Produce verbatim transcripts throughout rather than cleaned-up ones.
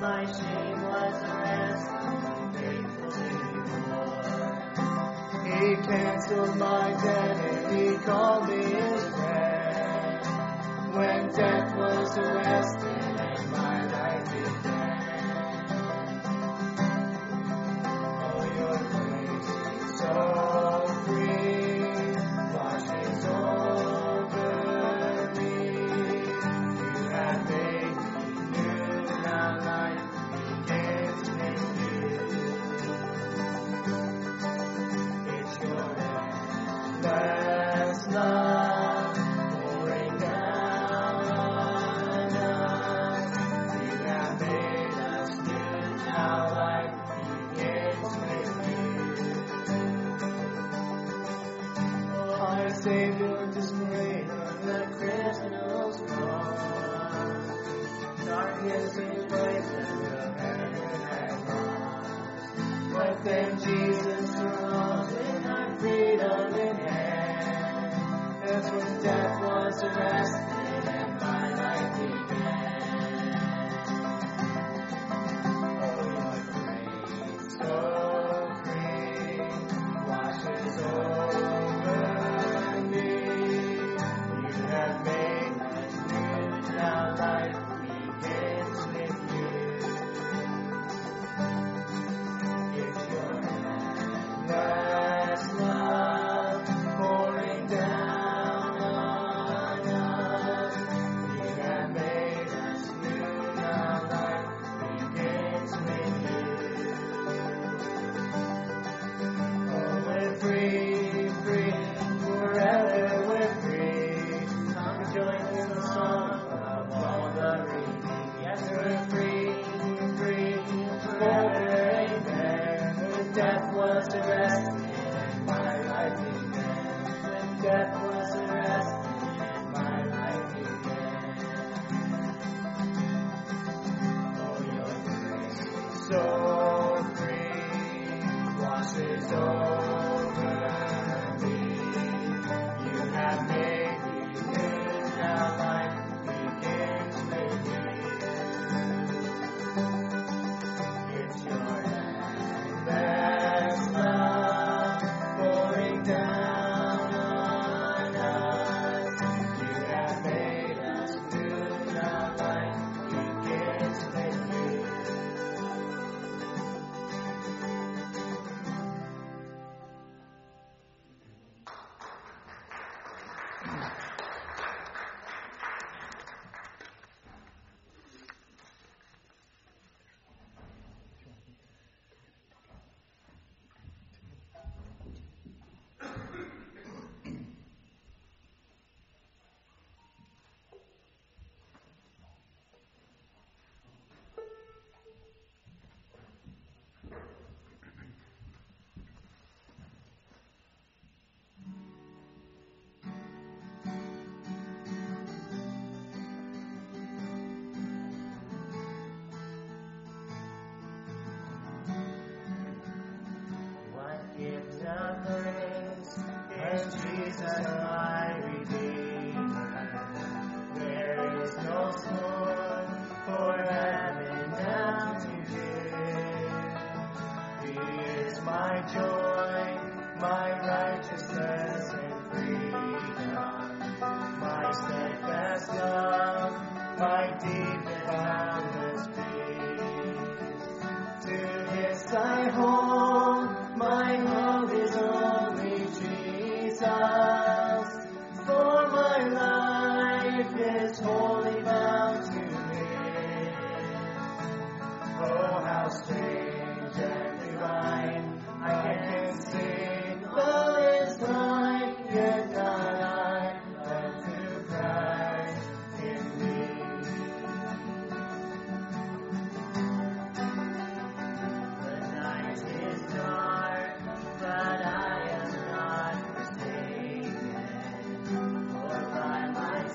my shame was arrested, faithfully bore. He canceled my debt and he called me his friend. When death was arrested and my life began. Oh, your grace is so free, washes over me. You have made me new, now life begins with you. It's your endless love pouring down on us. You have made us new, now life begins with you. Our Savior displayed on the criminal's cross. Darkness is place and the heaven had lost. But then Jesus arose with our freedom in hand. That's when death was arrested and my life began. Oh, your grace so free washes over me. You have made us new, now life begins with you. It's your endless love pouring down on us. You have made us new, now life begins with you. Oh, we're free, free, forever we're free. Come join in the song of all the redeemed. Yes, we're free, free, forever, amen. When death was arrested and my life began. When death was arrested and my life began. Oh, your grace is so free, washes over me. You have made me new, now life begins with you. It's your endless love pouring down on us. You have made us new, now life begins with you. What gift of grace is Jesus my Redeemer? There is no scorn for heaven now to give. He is my joy, my righteousness and freedom, my steadfast love, my deep and boundless peace. To this I hold, my hope is only Jesus, for my life is wholly bound to Him. Oh, how strange and divine, I can sing love is like, yet not I, but to Christ in me. The night is dark, but I am not forsaken. For by my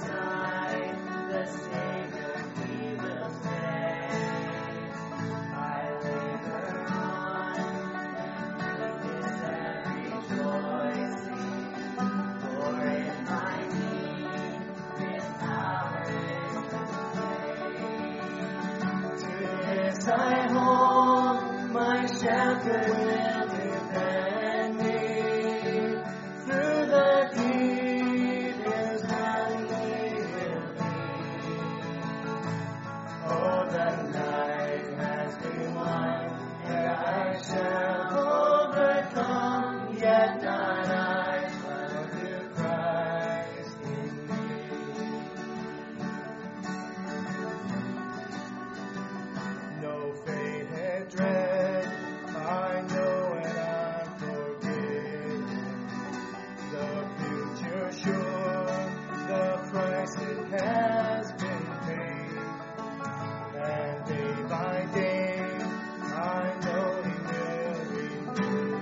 side, the Savior He will stay. I live I hold, my shelter will defend me. Through the deepest valley will lead. Oh, the night has been won, yet I shall overcome, yet not I, but through Christ in me. No fainted dread, I know and I'm forgiven. The future sure, the price it has been paid. And day by day, I know He will renew.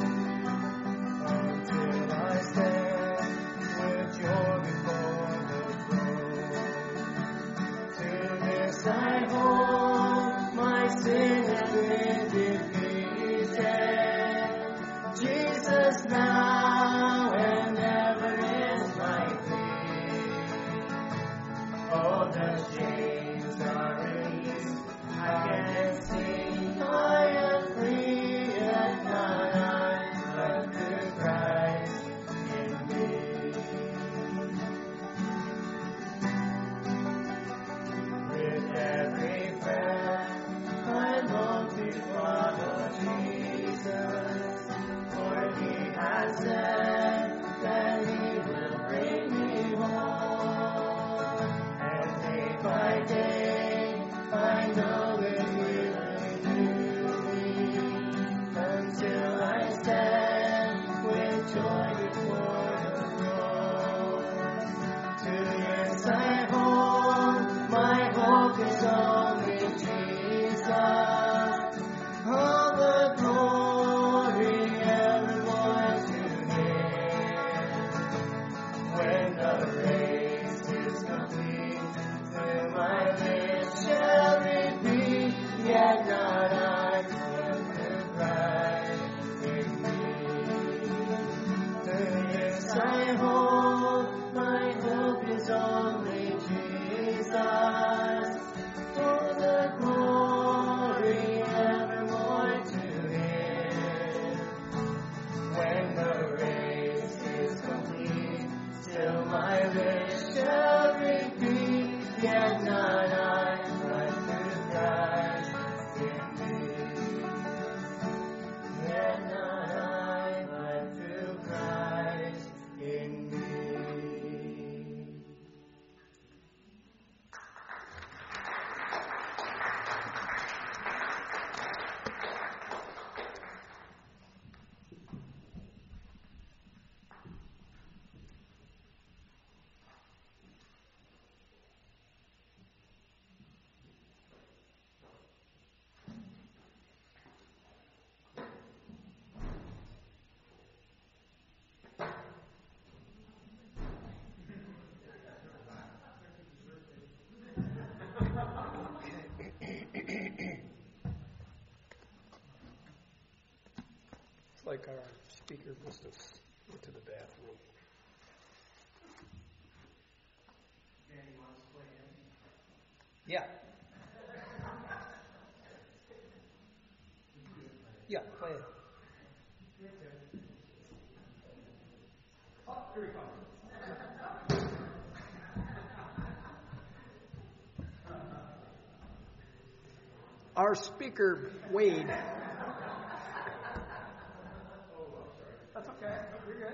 Until I stand with joy before the throne. To this I hold, my sin has been defeated. Jesus now and ever is my peace. All the chains are released. I can sing, I am free, and not I, but through Christ in me. With every breath, I long to follow Jesus, for He has said that He will bring me home. And day by day, I know that He will renew me, until I stand with joy before the throne. To yes I hold, my hope is only Jesus. All the glory evermore to Him. When the race is complete, till my lips shall repeat, yet not I, but through Christ in me. To this I hold, my hope is only Jesus. For the glory evermore to Him. When the race is complete, till my lips shall repeat, yet not I, but through Christ in me. Yet not I, but through Christ in me. It's like our speaker must have went to the bathroom. Yeah. Yeah, play it. Oh, here we come. Our speaker, Wade. That's okay. You're good.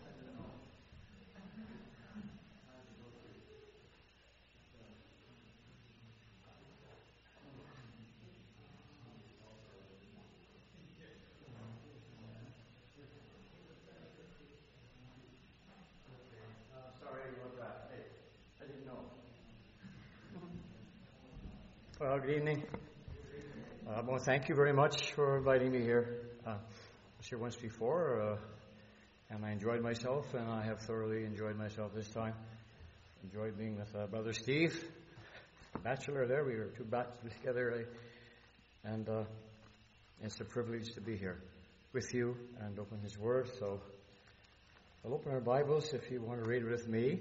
Well, good evening. Uh, well, thank you very much for inviting me here. Uh, I was here once before, uh, and I enjoyed myself, and I have thoroughly enjoyed myself this time. Enjoyed being with uh, Brother Steve, bachelor there. We were two bachelors together, uh, and uh, it's a privilege to be here with you and open His Word. So I'll open our Bibles, if you want to read with me,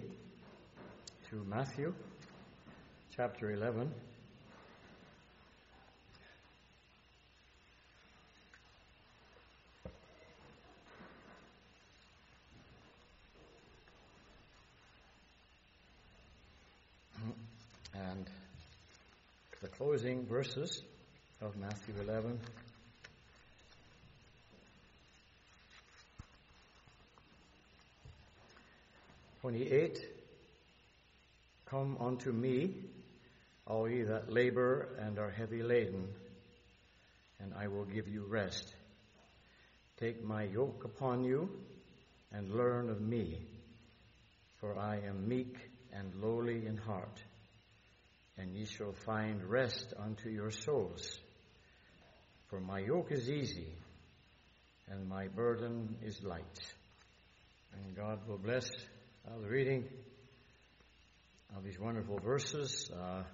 to Matthew chapter eleven. and the closing verses of Matthew eleven. twenty-eight, Come unto me, all ye that labor and are heavy laden, and I will give you rest. Take my yoke upon you, and learn of me, for I am meek and lowly in heart, and ye shall find rest unto your souls. For my yoke is easy, and my burden is light. And God will bless uh, the reading of these wonderful verses. Uh,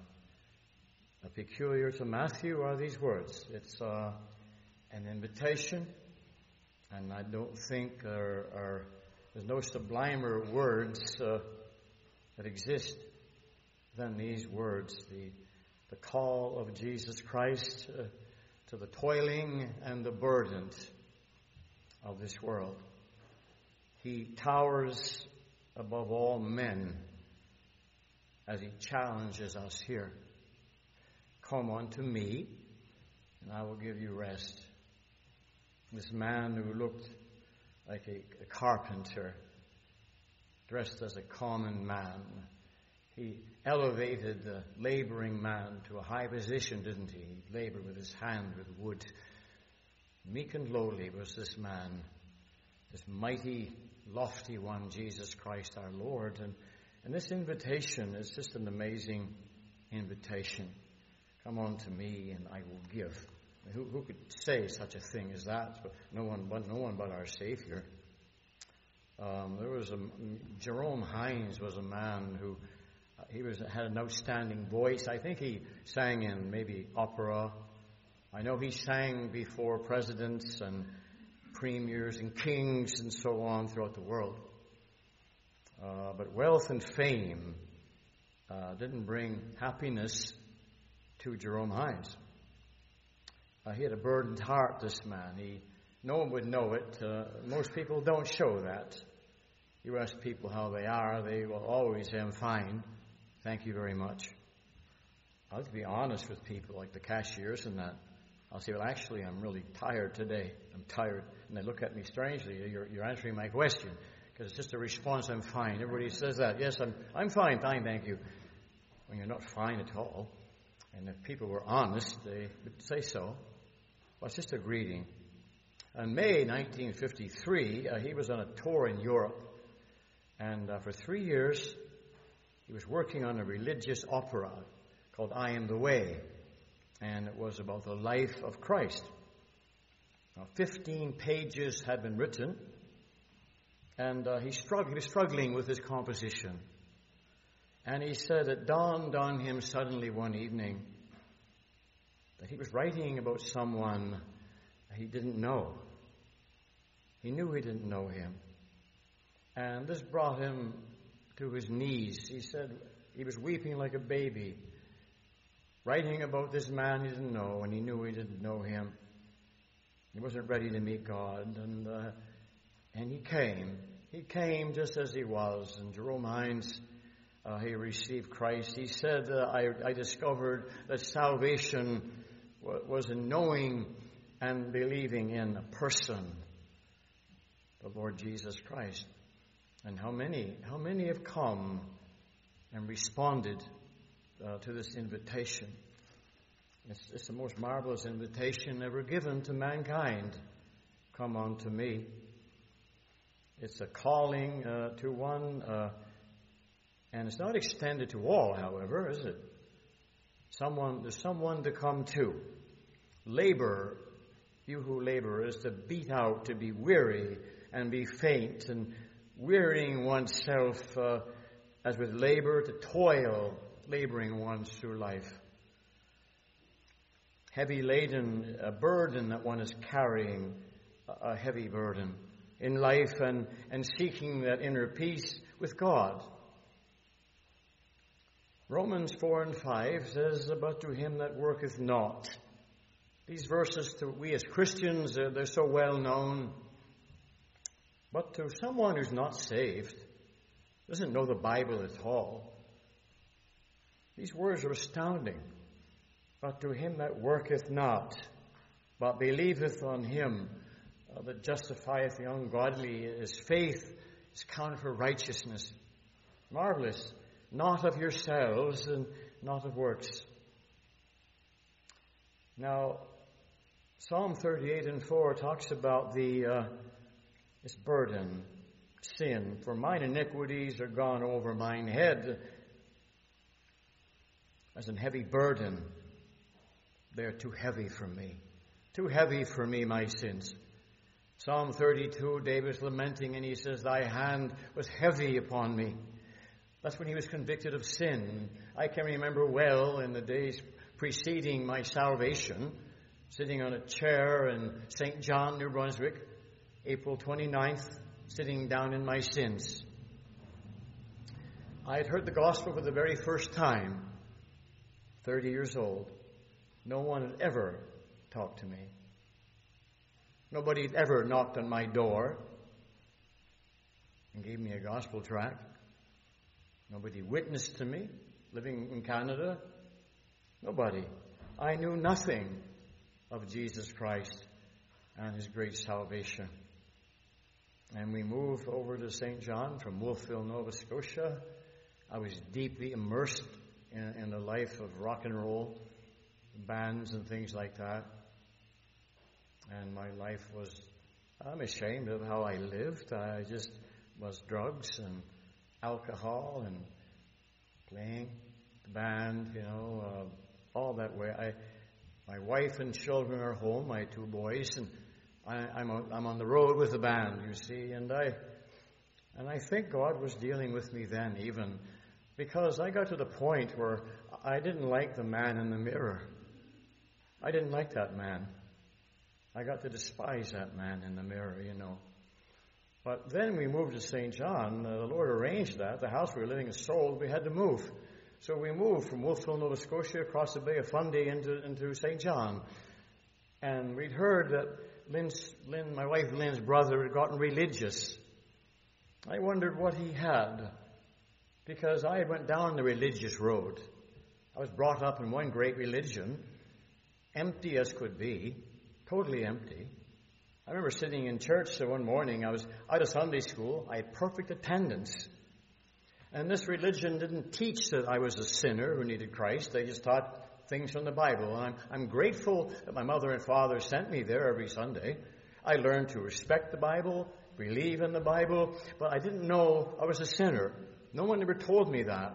peculiar to Matthew are these words. It's uh, an invitation, and I don't think there are, there's no sublimer words uh, that exist than these words. The, the call of Jesus Christ uh, to the toiling and the burdened of this world. He towers above all men as he challenges us here. Come unto me, and I will give you rest. This man who looked like a, a carpenter, dressed as a common man, he elevated the laboring man to a high position, didn't he? He labored with his hand with wood. Meek and lowly was this man, this mighty, lofty one, Jesus Christ our Lord. And, and this invitation is just an amazing invitation. Come unto me and I will give. Who, who could say such a thing as that? But no one, but no one but our Savior. Um, there was a Jerome Hines was a man who uh, he was had an outstanding voice. I think he sang in maybe opera. I know he sang before presidents and premiers and kings and so on throughout the world. Uh, but wealth and fame uh, didn't bring happiness to Jerome Hines. Uh, he had a burdened heart, this man. He, no one would know it. Uh, most people don't show that. You ask people how they are, they will always say, I'm fine. Thank you very much. I like to be honest with people, like the cashiers and that. I'll say, well, actually, I'm really tired today. I'm tired. And they look at me strangely. You're, you're answering my question. Because it's just a response, I'm fine. Everybody says that. Yes, I'm, I'm fine, fine, thank you. When you're not fine at all. And if people were honest, they would say so. Well, it's just a greeting. In May nineteen fifty-three, uh, he was on a tour in Europe. And uh, for three years, he was working on a religious opera called I Am the Way. And it was about the life of Christ. Now, fifteen pages had been written. And uh, he, struggled, he was struggling with his composition. And he said it dawned on him suddenly one evening that he was writing about someone he didn't know. He knew he didn't know him. And this brought him to his knees. He said he was weeping like a baby, writing about this man he didn't know, and he knew he didn't know him. He wasn't ready to meet God, and uh, and he came. He came just as he was. And Jerome Hines, uh, he received Christ. He said, uh, I, I discovered that salvation w- was in knowing and believing in a person, the Lord Jesus Christ. And how many, how many have come and responded uh, to this invitation? It's, it's the most marvelous invitation ever given to mankind. Come unto me. It's a calling uh, to one, uh, and it's not extended to all, however, is it? Someone, there's someone to come to. Labor, you who labor, is to beat out, to be weary and be faint, and wearying oneself uh, as with labor, to toil, laboring ones through life. Heavy laden, a burden that one is carrying, a heavy burden in life, and, and seeking that inner peace with God. Romans four and five says, but to him that worketh not. These verses, to we as Christians, uh, they're so well known. But to someone who's not saved, doesn't know the Bible at all, These words are astounding. But to him that worketh not, but believeth on him uh, that justifieth the ungodly, his faith is counted for righteousness. Marvelous. Not of yourselves and not of works. Now, Psalm thirty-eight and four talks about the uh, this burden, sin. For mine iniquities are gone over mine head as an heavy burden. They are too heavy for me. Too heavy for me, my sins. Psalm thirty-two, David's lamenting, and he says, thy hand was heavy upon me. That's when he was convicted of sin. I can remember well in the days preceding my salvation, sitting on a chair in Saint John, New Brunswick, April twenty-ninth, sitting down in my sins. I had heard the gospel for the very first time, thirty years old. No one had ever talked to me. Nobody had ever knocked on my door and gave me a gospel tract. Nobody witnessed to me, living in Canada. Nobody. I knew nothing of Jesus Christ and his great salvation. And we moved over to Saint John from Wolfville, Nova Scotia. I was deeply immersed in, in the life of rock and roll, bands and things like that. And my life was, I'm ashamed of how I lived. I just was drugs and alcohol and playing the band, you know, uh, all that way. I, my wife and children are home, my two boys, and I, I'm on, I'm on the road with the band, you see, and I and I think God was dealing with me then, even because I got to the point where I didn't like the man in the mirror. I didn't like that man. I got to despise that man in the mirror, you know. But then we moved to Saint John. Uh, the Lord arranged that. The house we were living in sold. We had to move. So we moved from Wolfville, Nova Scotia, across the Bay of Fundy into, into Saint John. And we'd heard that Lynn's, Lynn, my wife Lynn's brother had gotten religious. I wondered what he had, because I went down the religious road. I was brought up in one great religion, empty as could be, totally empty. I remember sitting in church one morning. I was out of Sunday school. I had perfect attendance. And this religion didn't teach that I was a sinner who needed Christ. They just taught things from the Bible. And I'm, I'm grateful that my mother and father sent me there every Sunday. I learned to respect the Bible, believe in the Bible, but I didn't know I was a sinner. No one ever told me that.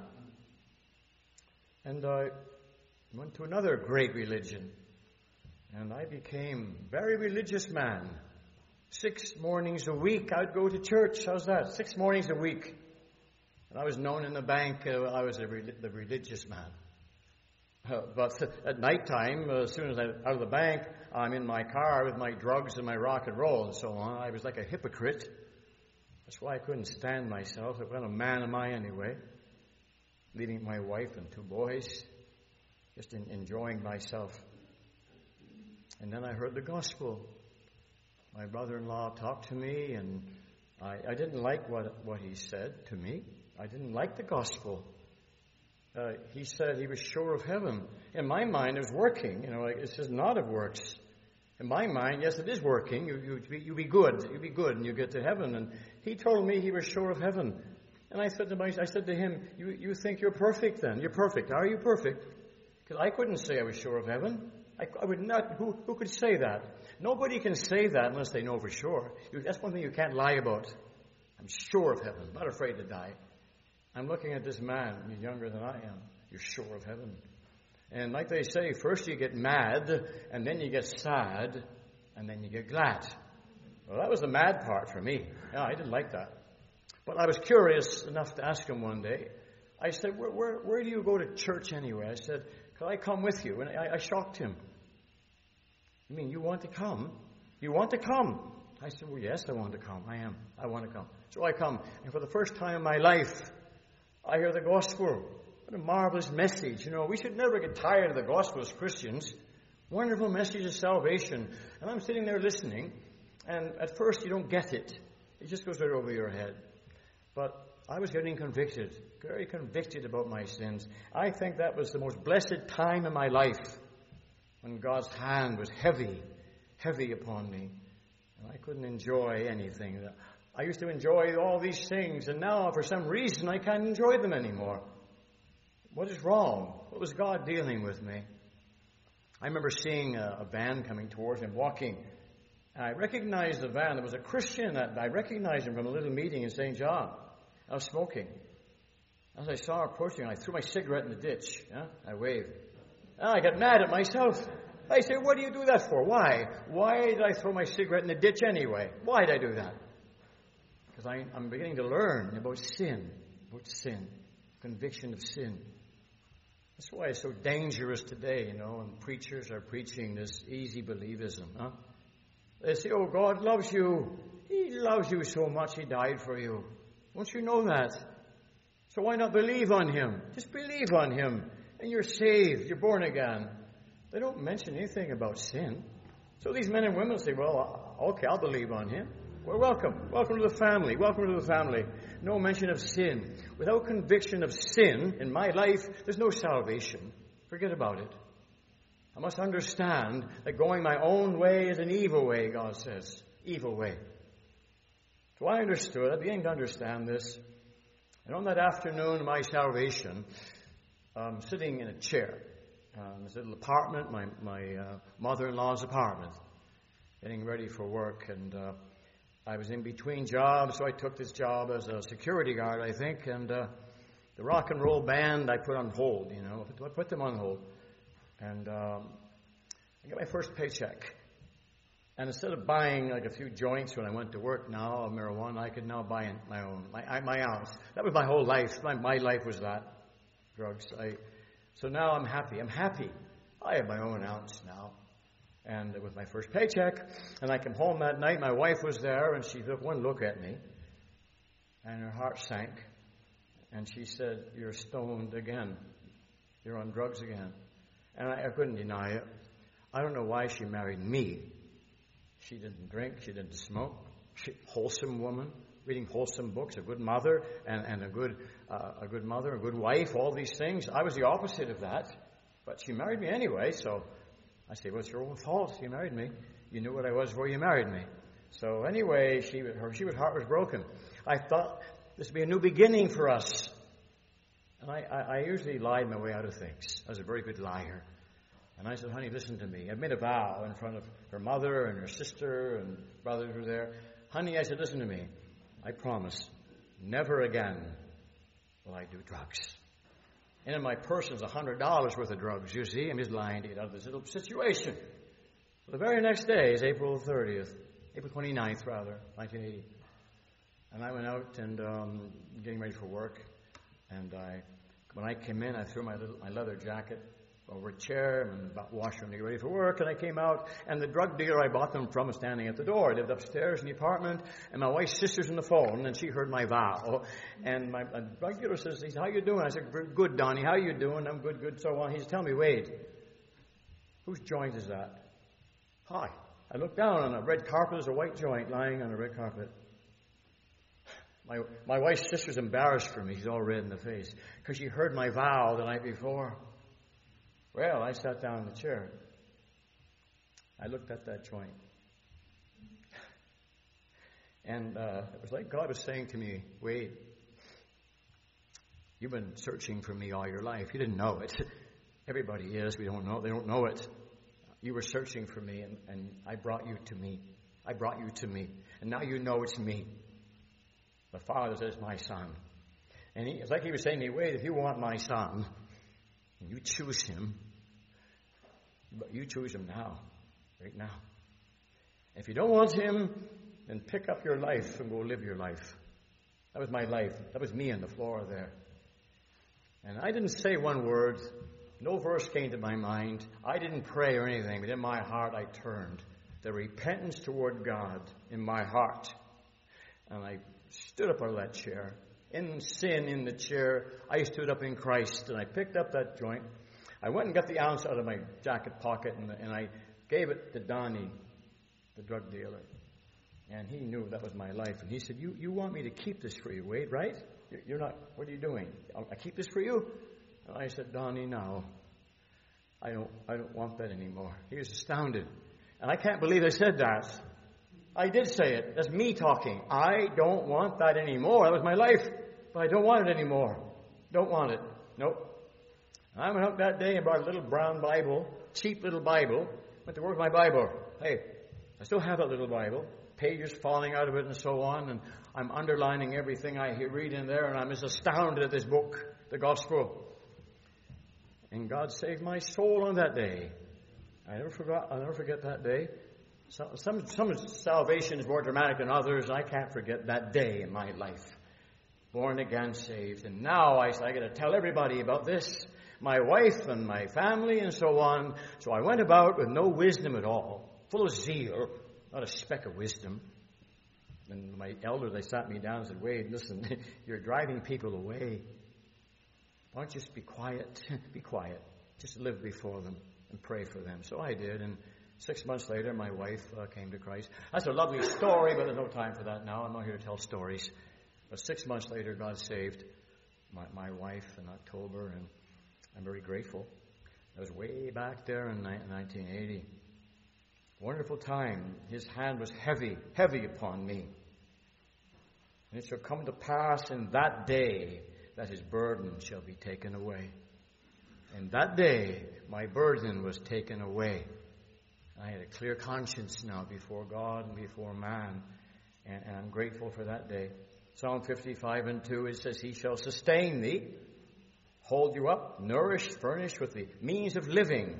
And I went to another great religion. And I became a very religious man. Six mornings a week, I'd go to church. How's that? Six mornings a week. And I was known in the bank, uh, I was a re- the religious man. Uh, but at nighttime, uh, as soon as I'm out of the bank, I'm in my car with my drugs and my rock and roll and so on. I was like a hypocrite. That's why I couldn't stand myself. What kind of man am I anyway? Leaving my wife and two boys, just in, enjoying myself. And then I heard the gospel. My brother-in-law talked to me, and I, I didn't like what, what he said to me. I didn't like the gospel. Uh, he said he was sure of heaven. In my mind, it was working. You know, like, it says not of works. In my mind, yes, it is working. You, you, be, you be good. You be good, and you get to heaven. And he told me he was sure of heaven. And I said to my, I said to him, you, you think you're perfect then? You're perfect. Are you perfect? Because I couldn't say I was sure of heaven. I, I would not. Who, who could say that? Nobody can say that unless they know for sure. You, that's one thing you can't lie about. I'm sure of heaven. Not afraid to die. I'm looking at this man. He's younger than I am. You're sure of heaven. And like they say, first you get mad, and then you get sad, and then you get glad. Well, that was the mad part for me. Yeah, I didn't like that. But I was curious enough to ask him one day. I said, where, where, where do you go to church anyway? I said, could I come with you? And I, I shocked him. You mean you want to come? You want to come? I said, well, yes, I want to come. I am. I want to come. So I come. And for the first time in my life, I hear the gospel. What a marvelous message. You know, we should never get tired of the gospel as Christians. Wonderful message of salvation. And I'm sitting there listening, and at first you don't get it. It just goes right over your head. But I was getting convicted, very convicted about my sins. I think that was the most blessed time in my life when God's hand was heavy, heavy upon me. And I couldn't enjoy anything. I used to enjoy all these things, and now for some reason I can't enjoy them anymore. What is wrong? What was God dealing with me? I remember seeing a, a van coming towards me, walking. And I recognized the van. There was a Christian that I recognized him from a little meeting in Saint John. I was smoking. As I saw her approaching, I threw my cigarette in the ditch. Yeah? I waved. And I got mad at myself. I said, what do you do that for? Why? Why did I throw my cigarette in the ditch anyway? Why did I do that? Because I, I'm beginning to learn about sin, about sin, conviction of sin. That's why it's so dangerous today, you know, and preachers are preaching this easy believism, huh? They say, oh, God loves you. He loves you so much, He died for you. Don't you know that? So why not believe on Him? Just believe on Him, and you're saved, you're born again. They don't mention anything about sin. So these men and women say, well, okay, I'll believe on Him. Well, welcome. Welcome to the family. Welcome to the family. No mention of sin. Without conviction of sin in my life, there's no salvation. Forget about it. I must understand that going my own way is an evil way, God says. Evil way. So I understood. I began to understand this. And on that afternoon of my salvation, I'm sitting in a chair. Uh, in this little apartment, my, my uh, mother-in-law's apartment, getting ready for work. And uh, I was in between jobs, so I took this job as a security guard, I think. And uh, the rock and roll band I put on hold, you know. I put them on hold. And um, I got my first paycheck. And instead of buying like a few joints when I went to work now of marijuana, I could now buy my own, my my ounce. That was my whole life. My, my life was that, drugs. I, so now I'm happy. I'm happy. I have my own ounce now. And with my first paycheck, and I came home that night, my wife was there, and she took one look at me, and her heart sank. And she said, you're stoned again. You're on drugs again. And I, I couldn't deny it. I don't know why she married me. She didn't drink. She didn't smoke. She, wholesome woman, reading wholesome books, a good mother, and, and a good uh, a good mother, a good wife, all these things. I was the opposite of that. But she married me anyway, so I say, well, it's your own fault. You married me. You knew what I was before you married me. So anyway, she, her, she was heart was broken. I thought this would be a new beginning for us. And I, I, I usually lied my way out of things. I was a very good liar. And I said, honey, listen to me. I made a vow in front of her mother and her sister and brothers were there. Honey, I said, listen to me. I promise, never again will I do drugs. And in my purse is one hundred dollars worth of drugs. You see, I'm just lying to get out of this little situation. The very next day is April thirtieth, April twenty-ninth, rather, nineteen eighty. And I went out and um, getting ready for work. And I, when I came in, I threw my little, my leather jacket over a chair and about washroom to get ready for work. And I came out, and the drug dealer I bought them from was standing at the door. I lived upstairs in the apartment, and my wife's sister's on the phone, and she heard my vow. And my, my drug dealer says, he said, how you doing? I said, good, Donnie. How you doing? I'm good, good, so on. He said, tell me, Wade, whose joint is that? Hi. I looked down on a red carpet. There's a white joint lying on a red carpet. My my wife's sister's embarrassed for me. She's all red in the face because she heard my vow the night before. Well, I sat down in the chair. I looked at that joint. And uh, it was like God was saying to me, Wade, you've been searching for me all your life. You didn't know it. Everybody is. We don't know. They don't know it. You were searching for me, and, and I brought you to me. I brought you to me. And now you know it's me. The Father says, my son. And he, it's like he was saying to me, Wade, if you want my son, and you choose him, but you choose him now, right now. If you don't want him, then pick up your life and go live your life. That was my life. That was me on the floor there. And I didn't say one word. No verse came to my mind. I didn't pray or anything, but in my heart I turned. The repentance toward God in my heart. And I stood up out of that chair. In sin, in the chair, I stood up in Christ, and I picked up that joint. I went and got the ounce out of my jacket pocket, and, and I gave it to Donnie, the drug dealer. And he knew that was my life. And he said, you, you want me to keep this for you, Wade, right? You're not, what are you doing? I keep this for you? And I said, Donnie, no. I don't, I don't want that anymore. He was astounded. And I can't believe I said that. I did say it. That's me talking. I don't want that anymore. That was my life. But I don't want it anymore. Don't want it. Nope. And I went out that day and brought a little brown Bible, cheap little Bible, went to work with my Bible. Hey, I still have that little Bible. Pages falling out of it and so on. And I'm underlining everything I read in there. And I'm just astounded at this book, the Gospel. And God saved my soul on that day. I never forgot. I'll never forget that day. Some, some, some salvation is more dramatic than others. I can't forget that day in my life. Born again, saved. And now I, I got to tell everybody about this. My wife and my family and so on. So I went about with no wisdom at all. Full of zeal. Not a speck of wisdom. And my elders, they sat me down and said, Wade, listen, you're driving people away. Why don't you just be quiet? Be quiet. Just live before them and pray for them. So I did, and six months later, my wife uh, came to Christ. That's a lovely story, but there's no time for that now. I'm not here to tell stories. But six months later, God saved my, my wife in October, and I'm very grateful. That was way back there in nineteen eighty. Wonderful time. His hand was heavy, heavy upon me. And it shall come to pass in that day that his burden shall be taken away. And that day, my burden was taken away. I had a clear conscience now before God and before man. And, and I'm grateful for that day. Psalm fifty-five and two, it says, He shall sustain thee, hold you up, nourish, furnish with the means of living.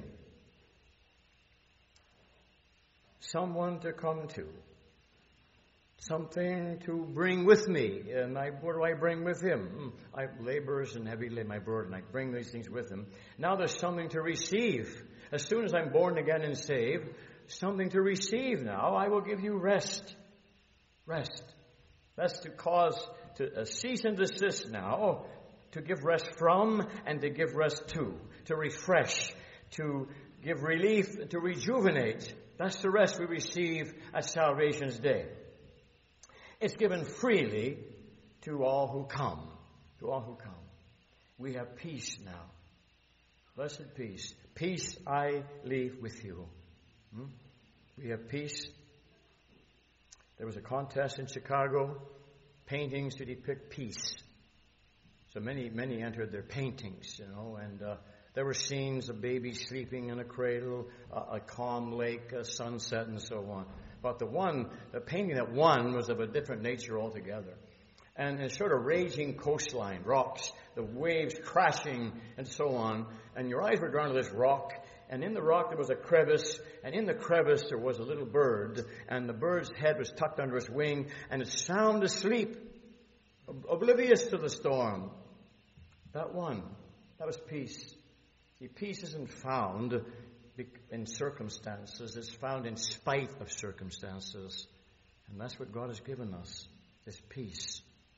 Someone to come to. Something to bring with me. And I, what do I bring with him? I have laborers and heavy lay my burden. I bring these things with him. Now there's something to receive. As soon as I'm born again and saved, something to receive now. I will give you rest. Rest. That's to cause to uh, cease and desist now. To give rest from and to give rest to. To refresh. To give relief. To rejuvenate. That's the rest we receive at salvation's day. It's given freely to all who come. To all who come. We have peace now. Blessed peace. Peace I leave with you. Hmm? We have peace. There was a contest in Chicago. Paintings to depict peace. So many, many entered their paintings, you know, and uh, there were scenes of babies sleeping in a cradle, uh, a calm lake, a sunset, and so on. But the one, the painting that won was of a different nature altogether. And a sort of raging coastline, rocks, the waves crashing and so on. And your eyes were drawn to this rock. And in the rock there was a crevice. And in the crevice there was a little bird. And the bird's head was tucked under its wing. And it's sound asleep, oblivious to the storm. That one, that was peace. See, peace isn't found in circumstances. It's found in spite of circumstances. And that's what God has given us, this peace.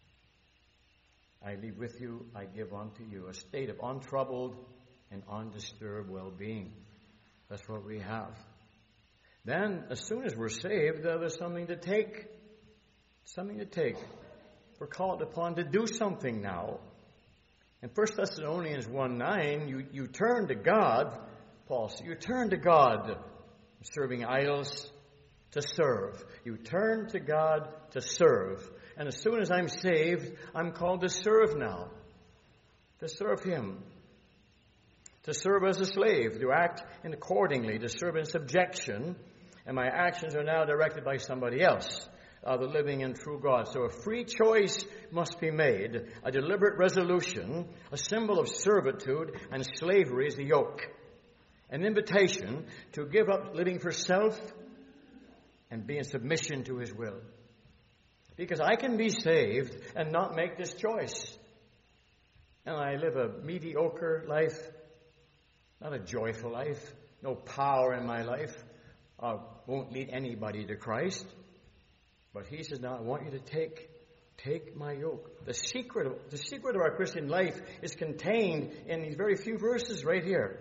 I leave with you, I give unto you, a state of untroubled and undisturbed well-being. That's what we have. Then, as soon as we're saved, uh, there's something to take. Something to take. We're called upon to do something now. In First Thessalonians one nine, you, you turn to God, Paul said, you turn to God, serving idols, to serve. You turn to God to serve. And as soon as I'm saved, I'm called to serve now. To serve Him. To serve as a slave, to act in accordingly, to serve in subjection. And my actions are now directed by somebody else, uh, the living and true God. So a free choice must be made, a deliberate resolution, a symbol of servitude, and slavery is the yoke. An invitation to give up living for self and be in submission to His will. Because I can be saved and not make this choice. And I live a mediocre life, not a joyful life, no power in my life. I won't lead anybody to Christ. But He says, now I want you to take, take my yoke. The secret, of, the secret of our Christian life is contained in these very few verses right here.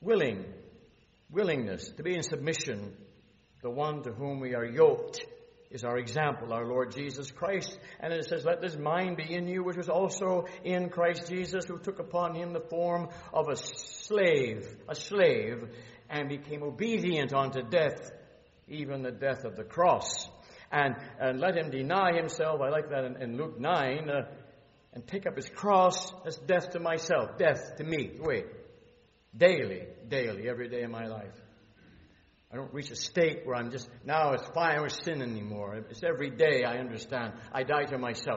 Willing, willingness to be in submission. The one to whom we are yoked is our example, our Lord Jesus Christ. And it says, let this mind be in you, which was also in Christ Jesus, who took upon him the form of a slave, a slave, and became obedient unto death, even the death of the cross. And, and let him deny himself, I like that in, in Luke nine, uh, and take up his cross. That's death to myself, death to me. Wait, daily, daily, every day of my life. I don't reach a state where I'm just, now it's fine, we're sin anymore. It's every day, I understand. I die to myself.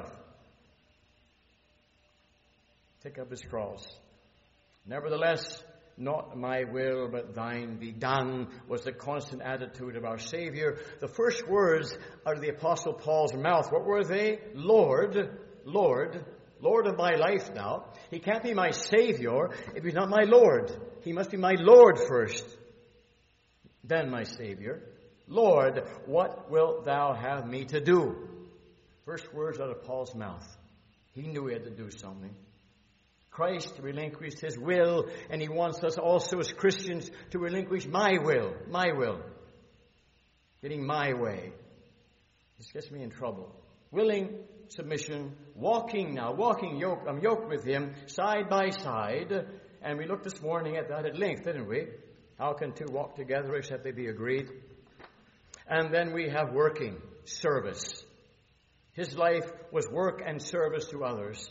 Take up his cross. Nevertheless, not my will, but thine be done, was the constant attitude of our Savior. The first words out of the Apostle Paul's mouth, what were they? Lord, Lord, Lord of my life now. He can't be my Savior if he's not my Lord. He must be my Lord first, then my Savior. Lord, what wilt thou have me to do? First words out of Paul's mouth. He knew he had to do something. Christ relinquished his will, and he wants us also as Christians to relinquish my will, my will. Getting my way. This gets me in trouble. Willing submission, walking now, walking yoke. I'm yoked with him side by side, and we looked this morning at that at length, didn't we? How can two walk together except they be agreed? And then we have working, service. His life was work and service to others.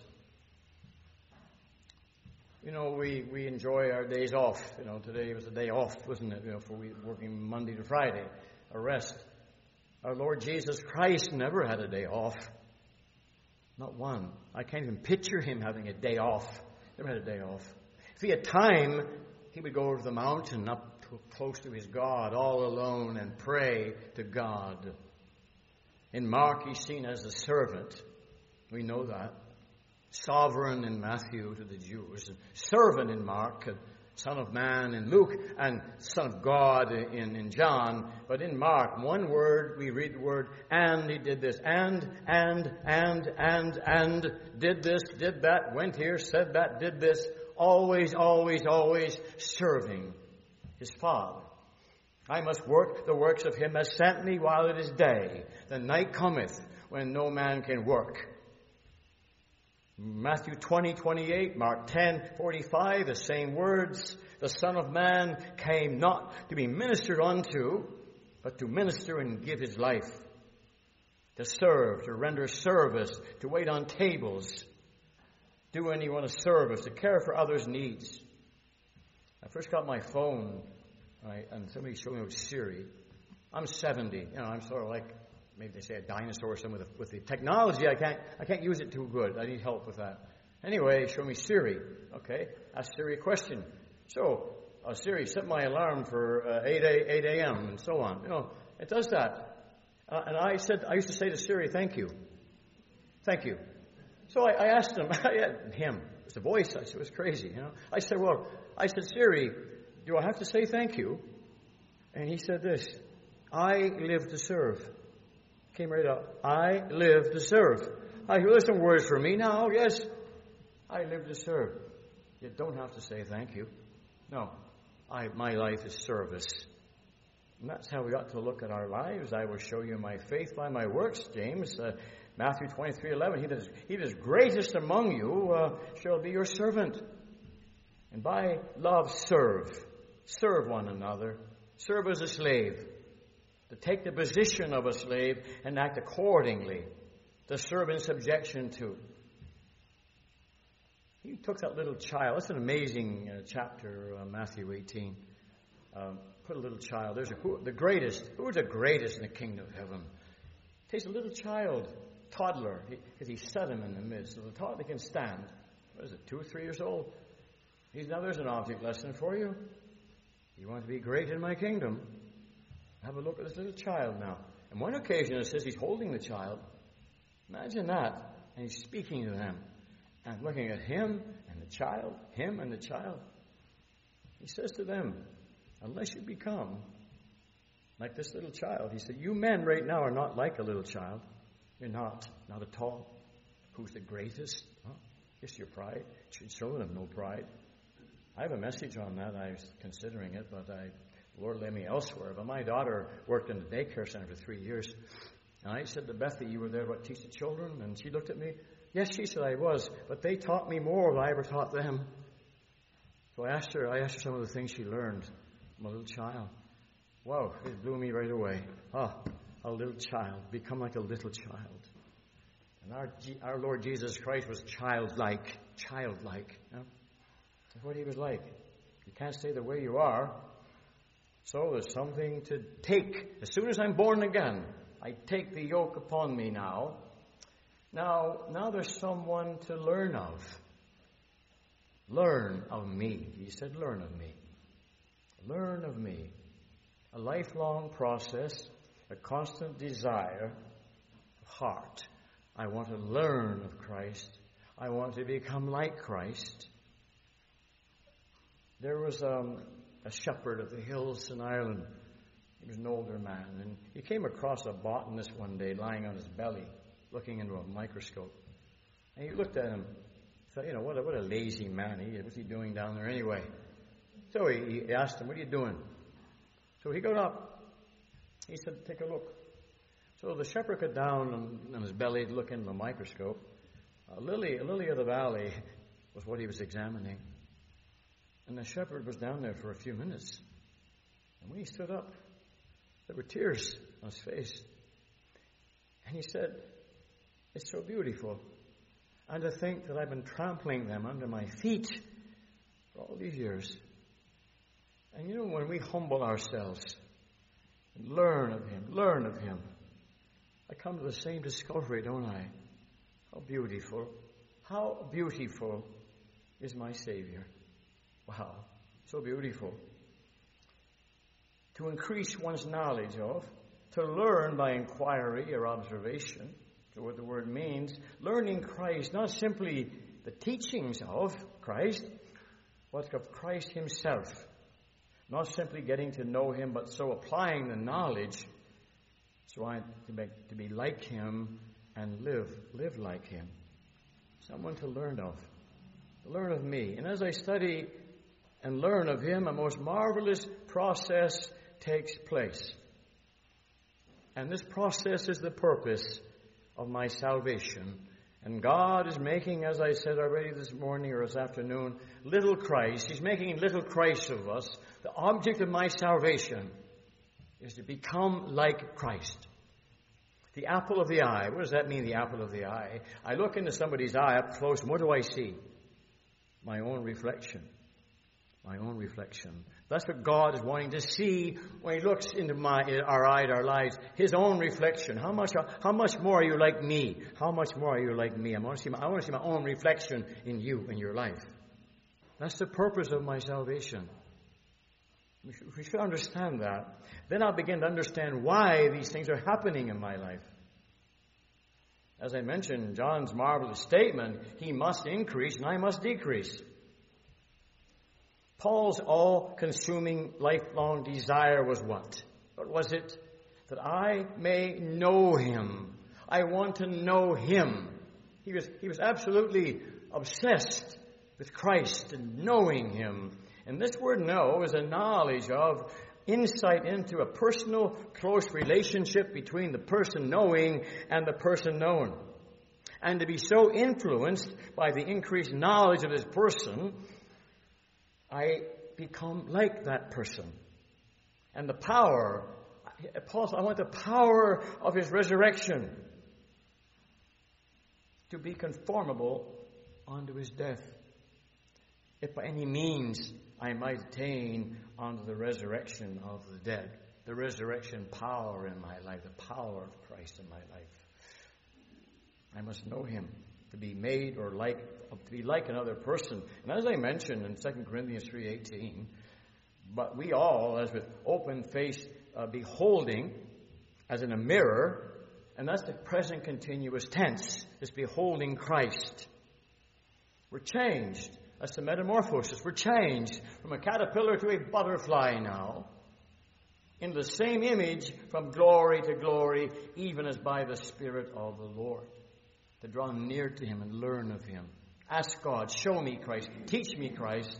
You know, we, we enjoy our days off. You know, today was a day off, wasn't it? You know, for we working Monday to Friday, a rest. Our Lord Jesus Christ never had a day off. Not one. I can't even picture him having a day off. Never had a day off. If he had time, he would go over to the mountain, up to, close to his God, all alone, and pray to God. In Mark, he's seen as a servant. We know that. Sovereign in Matthew to the Jews, servant in Mark, Son of Man in Luke, and Son of God in, in John. But in Mark, one word, we read the word, and he did this, and, and, and, and, and, did this, did that, went here, said that, did this, always, always, always serving his Father. I must work the works of him that sent me while it is day. The night cometh when no man can work. Matthew twenty, twenty-eight, Mark ten, forty-five, the same words. The Son of Man came not to be ministered unto, but to minister and give his life. To serve, to render service, to wait on tables, do anyone a service, to care for others' needs. I first got my phone, right, and somebody showed me it was Siri. I'm seventy, you know, I'm sort of like, maybe they say a dinosaur or something. With the, with the technology, I can't I can't use it too good. I need help with that. Anyway, show me Siri. Okay, ask Siri a question. So, uh, Siri, set my alarm for uh, eight a.m. and so on. You know, it does that. Uh, and I said, I used to say to Siri, thank you. Thank you. So I, I asked him, him, it was a voice. I said, it was crazy, you know. I said, well, I said, Siri, do I have to say thank you? And he said this, I live to serve. Came right up. I live to serve. I hear some words for me now. Yes, I live to serve. You don't have to say thank you. No, I, my life is service. And that's how we ought to look at our lives. I will show you my faith by my works, James. Uh, Matthew twenty-three eleven. He that is, he that is greatest among you uh, shall be your servant. And by love serve. Serve one another. Serve as a slave. To take the position of a slave and act accordingly. To serve in subjection to. He took that little child. That's an amazing uh, chapter, uh, Matthew eighteen. Um, put a little child. There's a, who, the greatest. Who is the greatest in the kingdom of heaven? Takes a little child, toddler, because he, he set him in the midst. So the toddler can stand. What is it, two or three years old? He's, now there's an object lesson for you. You want to be great in my kingdom? Have a look at this little child now. And one occasion it says he's holding the child. Imagine that. And he's speaking to them. And looking at him and the child, him and the child. He says to them, unless you become like this little child. He said, you men right now are not like a little child. You're not. Not at all. Who's the greatest? Huh? Just your pride. It should show them no pride. I have a message on that. I was considering it, but I, the Lord led me elsewhere. But my daughter worked in the daycare center for three years. And I said to Bethy, you were there, what, teach the children? And she looked at me. Yes, she said, I was. But they taught me more than I ever taught them. So I asked her, I asked her some of the things she learned from a little child. Wow, it blew me right away. Ah, a little child. Become like a little child. And our, our Lord Jesus Christ was childlike. Childlike. You know? That's what he was like. You can't stay the way you are. So there's something to take. As soon as I'm born again, I take the yoke upon me now. Now, now there's someone to learn of. Learn of me. He said, learn of me. Learn of me. A lifelong process, a constant desire of heart. I want to learn of Christ. I want to become like Christ. There was um, a shepherd of the hills in Ireland. He was an older man, and he came across a botanist one day lying on his belly, looking into a microscope. And he looked at him. Thought, you know, what a, what a lazy man he is. What's he doing down there anyway? So he, he asked him, what are you doing? So he got up. He said, take a look. So the shepherd got down on, on his belly to look into the microscope. A lily, a lily of the valley was what he was examining. And the shepherd was down there for a few minutes. And when he stood up, there were tears on his face. And he said, it's so beautiful. And to think that I've been trampling them under my feet for all these years. And you know, when we humble ourselves and learn of him, learn of him, I come to the same discovery, don't I? How beautiful, how beautiful is my Savior. Wow, so beautiful. To increase one's knowledge of, to learn by inquiry or observation, to what the word means, learning Christ, not simply the teachings of Christ, but of Christ himself. Not simply getting to know him, but so applying the knowledge so I to, make, to be like him and live, live like him. Someone to learn of, to learn of me. And as I study and learn of him, a most marvelous process takes place. And this process is the purpose of my salvation. And God is making, as I said already this morning or this afternoon, little Christ. He's making little Christ of us. The object of my salvation is to become like Christ. The apple of the eye. What does that mean, the apple of the eye? I look into somebody's eye up close, and what do I see? My own reflection. My own reflection. That's what God is wanting to see when he looks into my, our eye, our lives. His own reflection. How much, how much more are you like me? How much more are you like me? I want to see my, I want to see my own reflection in you, in your life. That's the purpose of my salvation. We should, we should understand that. Then I'll begin to understand why these things are happening in my life. As I mentioned, John's marvelous statement, he must increase and I must decrease. Paul's all-consuming, lifelong desire was what? What was it? That I may know him. I want to know him. He was, he was absolutely obsessed with Christ and knowing him. And this word know is a knowledge of, insight into a personal, close relationship between the person knowing and the person known. And to be so influenced by the increased knowledge of this person, I become like that person. And the power, Paul said, I want the power of his resurrection to be conformable unto his death. If by any means I might attain unto the resurrection of the dead, the resurrection power in my life, the power of Christ in my life. I must know him to be made or like, to be like another person. And as I mentioned in Second Corinthians three eighteen, but we all, as with open face, uh, beholding, as in a mirror, and that's the present continuous tense, is beholding Christ. We're changed. That's the metamorphosis. We're changed from a caterpillar to a butterfly now, in the same image from glory to glory, even as by the Spirit of the Lord. To draw near to him and learn of him. Ask God, show me Christ, teach me Christ.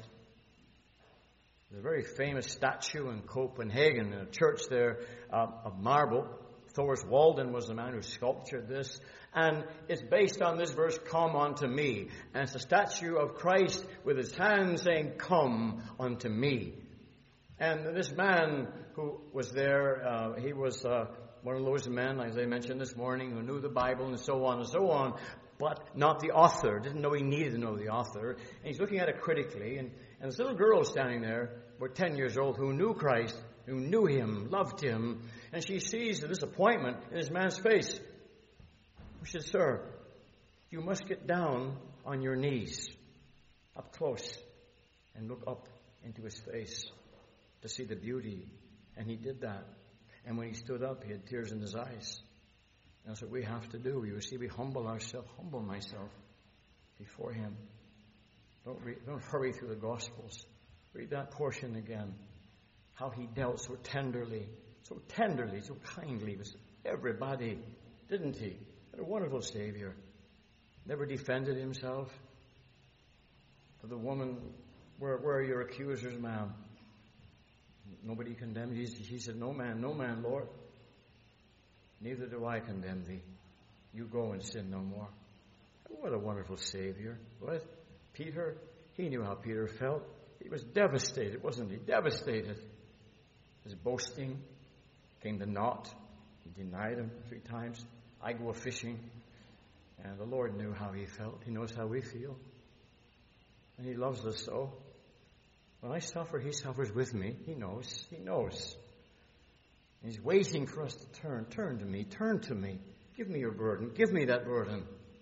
There's a very famous statue in Copenhagen, in a church there uh, of marble, Thoris Walden was the man who sculptured this. And it's based on this verse, come unto me. And it's a statue of Christ with his hand saying, come unto me. And this man who was there, uh, he was uh, one of those men, as I mentioned this morning, who knew the Bible and so on and so on, but not the author. Didn't know he needed to know the author. And he's looking at it critically. And, and this little girl standing there, about ten years old, who knew Christ, who knew him, loved him, and she sees the disappointment in this man's face. She said, sir, you must get down on your knees, up close, and look up into his face to see the beauty. And he did that. And when he stood up, he had tears in his eyes. And that's what we have to do. You see, we humble ourselves, humble myself before him. Don't read, don't hurry through the Gospels. Read that portion again. How he dealt so tenderly, so tenderly, so kindly with everybody, didn't he? What a wonderful Savior. Never defended himself. To the woman, where, where are your accusers, ma'am? Nobody condemned you. He said, no man, no man, Lord. Neither do I condemn thee. You go and sin no more. What a wonderful Savior. What? Peter, he knew how Peter felt. He was devastated, wasn't he? Devastated. His boasting came to naught. He denied him three times. I go fishing. And the Lord knew how he felt. He knows how we feel. And he loves us so. When I suffer, he suffers with me. He knows. He knows. He's waiting for us to turn. Turn to me. Turn to me. Give me your burden. Give me that burden.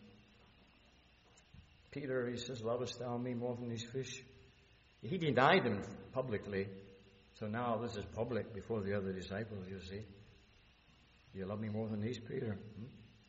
Peter, he says, lovest thou me more than these fish? He denied him publicly. So now this is public before the other disciples, you see. Do you love me more than these, Peter? Hmm?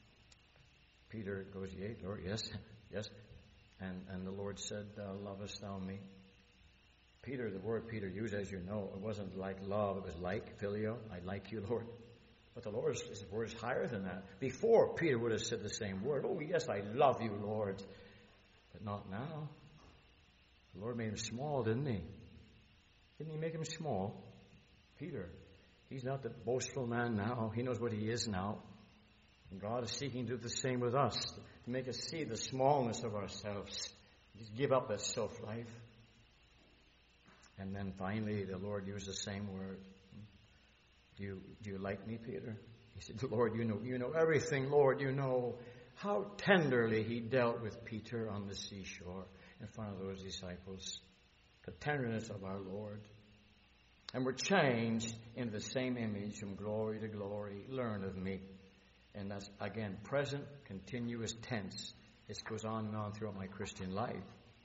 Peter goes, yea, Lord, yes, yes. And and the Lord said, uh, lovest thou me? Peter, the word Peter used, as you know, it wasn't like love, it was like, phileo, I like you, Lord. But the Lord's his word is higher than that. Before, Peter would have said the same word. Oh, yes, I love you, Lord. But not now. The Lord made him small, didn't he? Didn't he make him small? Peter, he's not the boastful man now. He knows what he is now. And God is seeking to do the same with us, to make us see the smallness of ourselves. Just give up that self-life. And then finally, the Lord used the same word. Do you, do you like me, Peter? He said, Lord, you know, you know everything. Lord, you know how tenderly he dealt with Peter on the seashore in front of those disciples. The tenderness of our Lord. And we're changed into the same image from glory to glory. Learn of me. And that's, again, present, continuous tense. This goes on and on throughout my Christian life.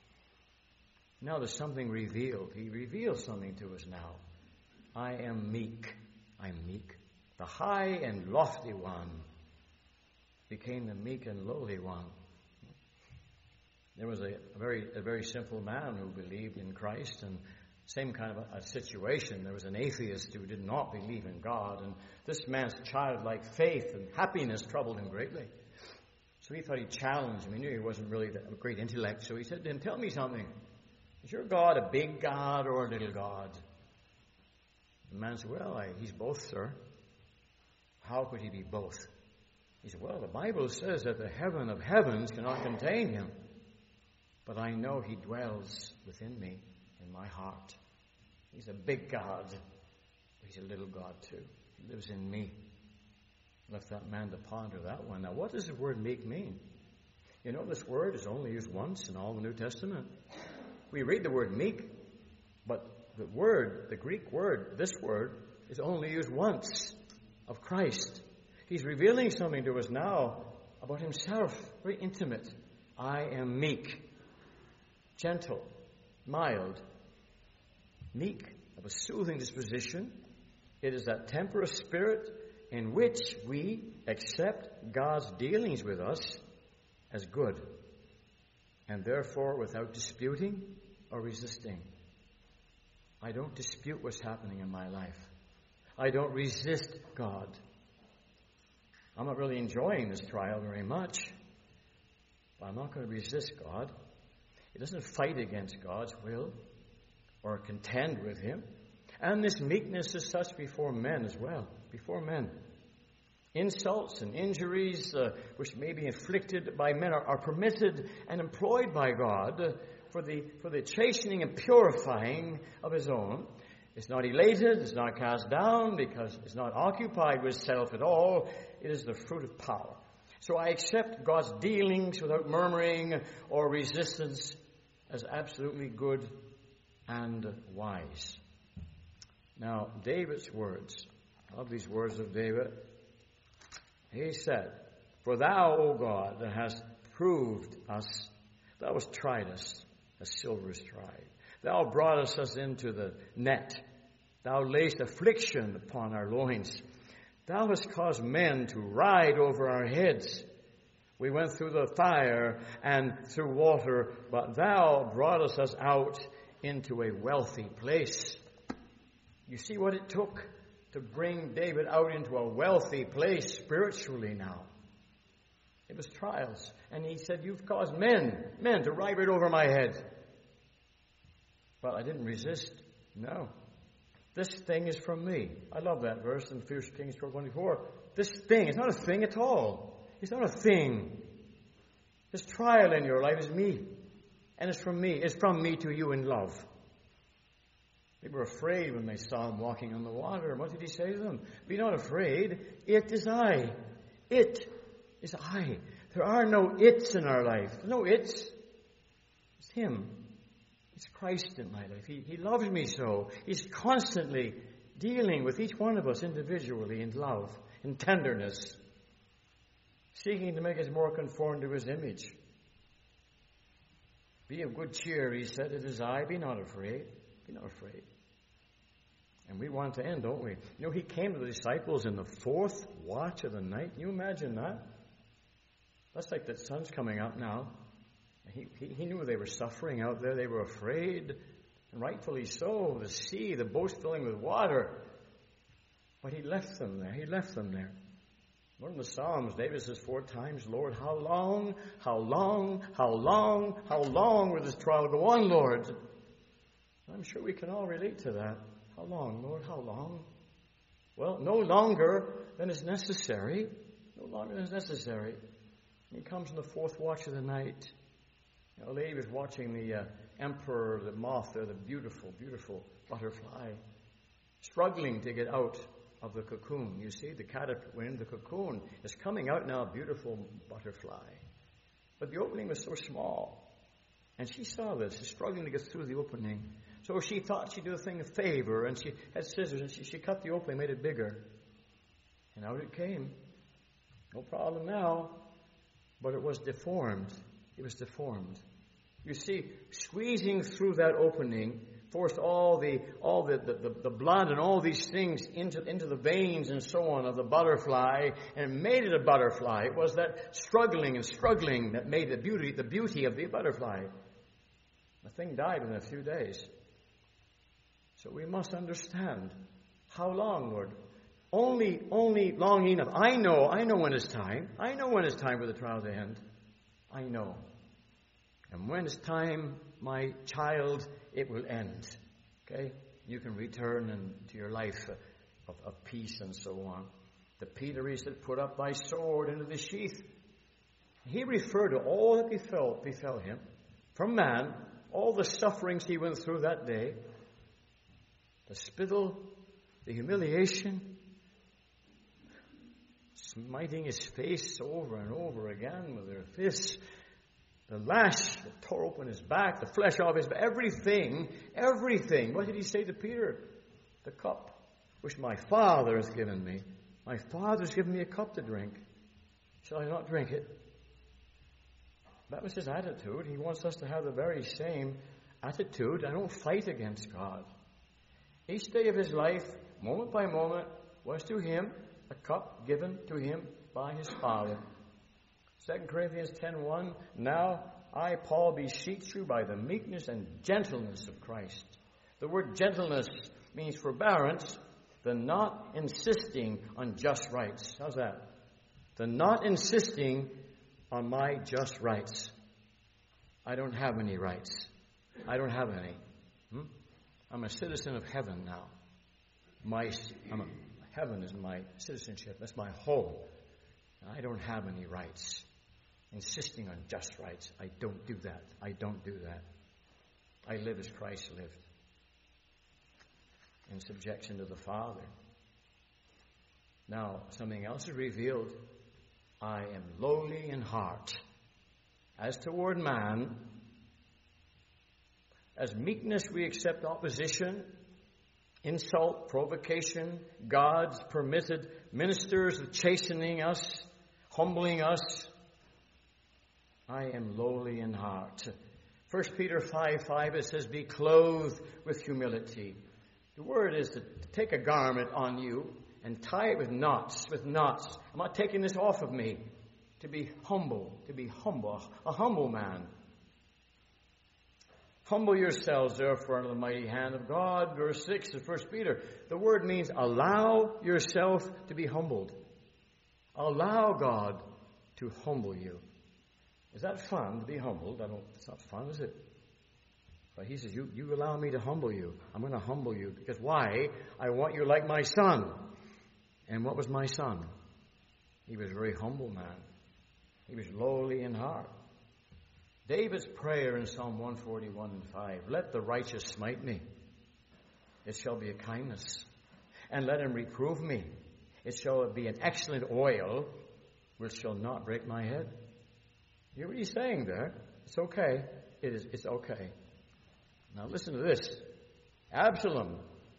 Now there's something revealed. He reveals something to us now. I am meek. I'm meek. The high and lofty one became the meek and lowly one. There was a, a very a very simple man who believed in Christ, and same kind of a, a situation. There was an atheist who did not believe in God, and this man's childlike faith and happiness troubled him greatly. So he thought he'd challenge him. He knew he wasn't really a great intellect, so he said to him, tell me something. Is your God a big God or a little God? The man said, well, I, he's both, sir. How could he be both? He said, well, the Bible says that the heaven of heavens cannot contain him. But I know he dwells within me, in my heart. He's a big God. But he's a little God too. He lives in me. Left that man to ponder that one. Now, what does the word meek mean? You know, this word is only used once in all the New Testament. We read the word meek, but the word, the Greek word, this word, is only used once of Christ. He's revealing something to us now about himself, very intimate. I am meek, gentle, mild, meek, of a soothing disposition. It is that temper of spirit in which we accept God's dealings with us as good, and therefore without disputing or resisting. I don't dispute what's happening in my life. I don't resist God. I'm not really enjoying this trial very much, but I'm not going to resist God. It doesn't fight against God's will or contend with him. And this meekness is such before men as well, before men. Insults and injuries uh, which may be inflicted by men are, are permitted and employed by God uh, for the for the chastening and purifying of his own. It's not elated, it's not cast down, because it's not occupied with self at all. It is the fruit of power. So I accept God's dealings without murmuring or resistance as absolutely good and wise. Now, David's words, I love these words of David. He said, "For thou, O God, hast proved us, thou hast tried us, as silver is tried. Thou broughtest us into the net. Thou layest affliction upon our loins. Thou hast caused men to ride over our heads. We went through the fire and through water, but thou broughtest us out into a wealthy place." You see what it took to bring David out into a wealthy place spiritually now. It was trials. And he said, "You've caused men, men to ride right over my head." But I didn't resist. No. This thing is from me. I love that verse in First Kings twelve twenty-four. This thing, it's not a thing at all. It's not a thing. This trial in your life is me. And it's from me. It's from me to you in love. They were afraid when they saw him walking on the water. What did he say to them? "Be not afraid. It is I. It is I." There are no it's in our life. No it's. It's him. It's Christ in my life. He, he loves me so. He's constantly dealing with each one of us individually in love, in tenderness, seeking to make us more conformed to his image. "Be of good cheer," he said. "It is I. Be not afraid." Be not afraid. And we want to end, don't we? You know, he came to the disciples in the fourth watch of the night. Can you imagine that? That's like the sun's coming up now. He, he, he knew they were suffering out there. They were afraid, and rightfully so. The sea, the boat's filling with water. But he left them there. He left them there. One of the Psalms, David says four times, "Lord, how long, how long, how long, how long will this trial go on, Lord?" I'm sure we can all relate to that. How long, Lord? How long? Well, no longer than is necessary. No longer than is necessary. And he comes in the fourth watch of the night. You know, a lady was watching the uh, emperor, the moth there, the beautiful, beautiful butterfly, struggling to get out of the cocoon. You see, the caterpillar in the cocoon is coming out now, a beautiful butterfly. But the opening was so small. And she saw this, struggling to get through the opening. So she thought she'd do a thing of favor, and she had scissors, and she, she cut the opening, made it bigger. And out it came. No problem now. But it was deformed. It was deformed. You see, squeezing through that opening forced all the all the, the, the, the blood and all these things into, into the veins and so on of the butterfly, and made it a butterfly. It was that struggling and struggling that made the beauty, the beauty of the butterfly. The thing died in a few days. So we must understand. How long, Lord? Only, only long enough. I know, I know when it's time. I know when it's time for the trial to end. I know. And when it's time, my child, it will end. Okay? You can return and to your life of, of peace and so on. The Peter, he said, "Put up thy sword into the sheath." He referred to all that befell, befell him from man, all the sufferings he went through that day, the spittle, the humiliation, smiting his face over and over again with their fists, the lash that tore open his back, the flesh off his back, everything, everything. What did he say to Peter? "The cup which my Father has given me. My Father has given me a cup to drink. Shall I not drink it?" That was his attitude. He wants us to have the very same attitude. I don't fight against God. Each day of his life, moment by moment, was to him a cup given to him by his Father. Second Corinthians ten one, "Now I, Paul, beseech you by the meekness and gentleness of Christ." The word gentleness means forbearance, the not insisting on just rights. How's that? The not insisting on my just rights. I don't have any rights. I don't have any. Hmm? I'm a citizen of heaven now. My, I'm a heaven is my citizenship. That's my home. And I don't have any rights. Insisting on just rights. I don't do that. I don't do that. I live as Christ lived. In subjection to the Father. Now, something else is revealed. I am lowly in heart. As toward man, as meekness we accept opposition, insult, provocation, God's permitted ministers of chastening us, humbling us. I am lowly in heart. First Peter five five, it says, be clothed with humility. The word is to take a garment on you and tie it with knots, with knots. I'm not taking this off of me. To be humble, to be humble, a humble man. Humble yourselves, therefore, under the mighty hand of God. Verse six of First Peter. The word means allow yourself to be humbled. Allow God to humble you. Is that fun to be humbled? I don't. It's not fun, is it? But he says, you, you allow me to humble you. I'm going to humble you. Because why? I want you like my son. And what was my son? He was a very humble man. He was lowly in heart. David's prayer in Psalm one forty-one and five. Let the righteous smite me. It shall be a kindness. And let him reprove me. It shall be an excellent oil which shall not break my head. You hear what he's saying there? It's okay. It is, it's okay. Now listen to this. Absalom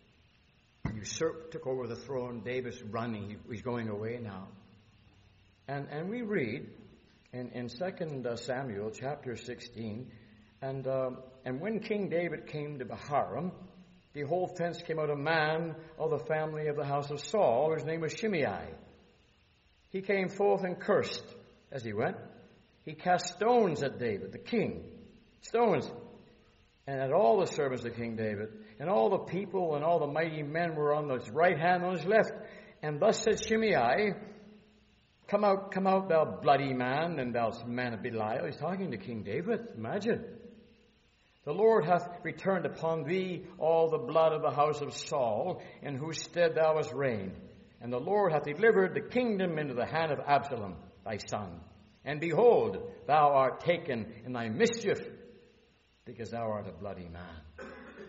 usurped, took over the throne. David's running. He, he's going away now. And and we read in, in Second Samuel chapter sixteen, and um, and when King David came to Baharam, behold, thence came out a man of the family of the house of Saul, whose name was Shimei. He came forth and cursed as he went. He cast stones at David, the king. Stones. And at all the servants of King David, and all the people and all the mighty men were on his right hand and on his left. And thus said Shimei, Come out, come out, thou bloody man, and thou man of Belial. He's talking to King David. Imagine. The Lord hath returned upon thee all the blood of the house of Saul, in whose stead thou hast reigned. And the Lord hath delivered the kingdom into the hand of Absalom, thy son. And behold, thou art taken in thy mischief, because thou art a bloody man.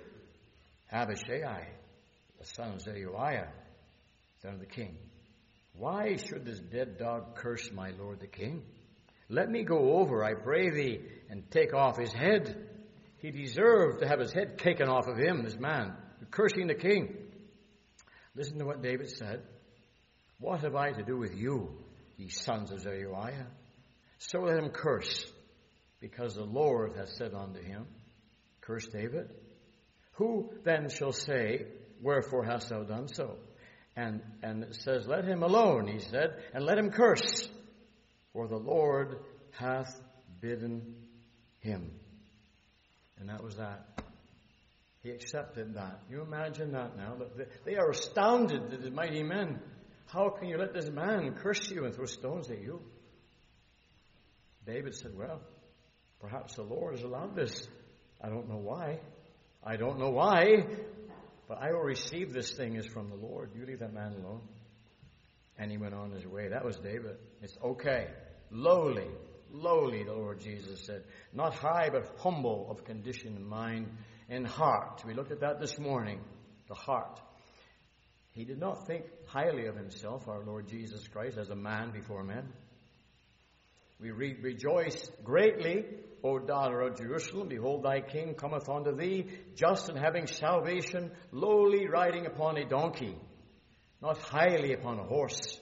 Abishai, the son of Zeruiah, son of the king. Why should this dead dog curse my lord the king? Let me go over, I pray thee, and take off his head. He deserved to have his head taken off of him, this man, cursing the king. Listen to what David said. What have I to do with you, ye sons of Zeruiah? So let him curse, because the Lord hath said unto him, Curse David. Who then shall say, Wherefore hast thou done so? And, and it says, Let him alone, he said, and let him curse, for the Lord hath bidden him. And that was that. He accepted that. You imagine that now? They are astounded that the mighty men. How can you let this man curse you and throw stones at you? David said, well, perhaps the Lord has allowed this. I don't know why. I don't know why. But I will receive this thing as from the Lord. You leave that man alone. And he went on his way. That was David. It's okay. Lowly. Lowly, the Lord Jesus said. Not high, but humble of condition and mind and heart. We looked at that this morning. The heart. He did not think highly of himself, our Lord Jesus Christ, as a man before men. We read, Rejoice greatly, O daughter of Jerusalem. Behold, thy king cometh unto thee, just and having salvation, lowly riding upon a donkey, not highly upon a horse.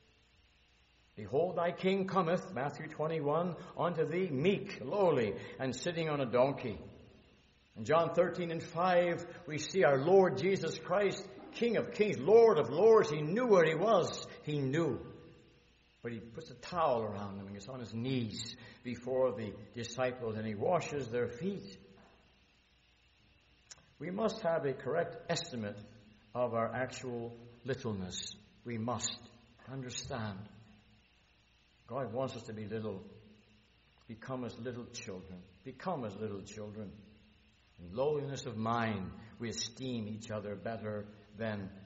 Behold, thy king cometh, Matthew twenty-one, unto thee, meek, lowly, and sitting on a donkey. In John thirteen and five, we see our Lord Jesus Christ, King of kings, Lord of lords. He knew where he was. He knew. But he puts a towel around him and gets on his knees before the disciples and he washes their feet. We must have a correct estimate of our actual littleness. We must understand. God wants us to be little. Become as little children. Become as little children. In lowliness of mind, we esteem each other better than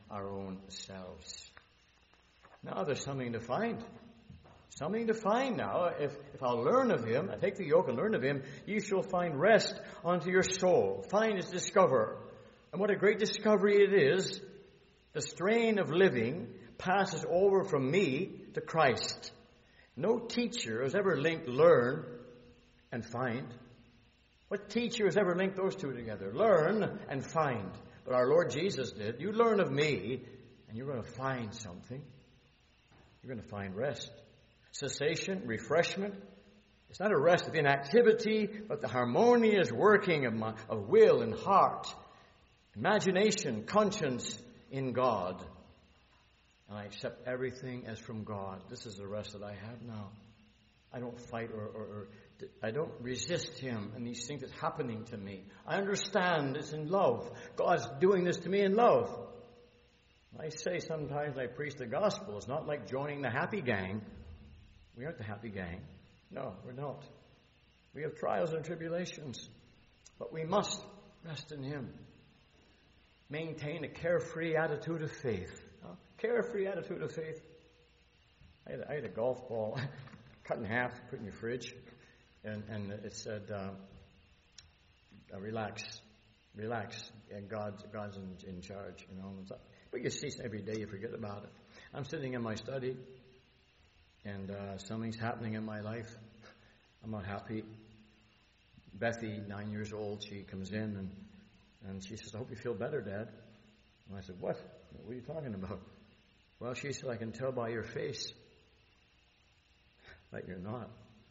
our own selves. Now there's something to find. Something to find now. If, if I'll learn of him, I take the yoke and learn of him, you shall find rest unto your soul. Find is discover. And what a great discovery it is. The strain of living passes over from me to Christ. No teacher has ever linked learn and find. What teacher has ever linked those two together? Learn and find. But our Lord Jesus did. You learn of me, and you're going to find something. You're going to find rest. Cessation, refreshment. It's not a rest of inactivity, but the harmonious working of, my, of will and heart, imagination, conscience in God. And I accept everything as from God. This is the rest that I have now. I don't fight or, or, or I don't resist him and these things that's happening to me. I understand it's in love. God's doing this to me in love. I say sometimes I preach the gospel. It's not like joining the happy gang. We aren't the happy gang. No, we're not. We have trials and tribulations. But we must rest in him. Maintain a carefree attitude of faith. Huh? Carefree attitude of faith. I had, I had a golf ball cut in half, put in your fridge. And, and it said, uh, uh, relax, relax, and God's, God's in, in charge, you know. But you see it every day, you forget about it. I'm sitting in my study, and uh, something's happening in my life. I'm not happy. Bethy, nine years old, she comes in, and, and she says, I hope you feel better, Dad. And I said, what? What are you talking about? Well, she said, I can tell by your face that you're not.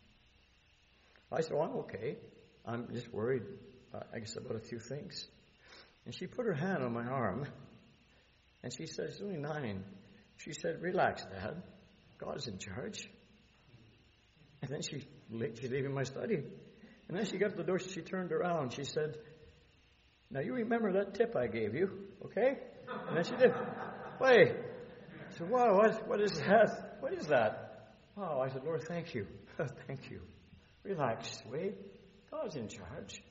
I said, oh, I'm okay. I'm just worried, uh, I guess, about a few things. And she put her hand on my arm, and she said, she's only nine. She said, relax, Dad. God's in charge. And then she, she's leaving my study. And then she got to the door, she turned around. She said, now you remember that tip I gave you, okay? And then she did. Wait. I said, wow, what, what is that? What is that? Oh, I said, Lord, thank you. Thank you. Relax, wait. God's in charge.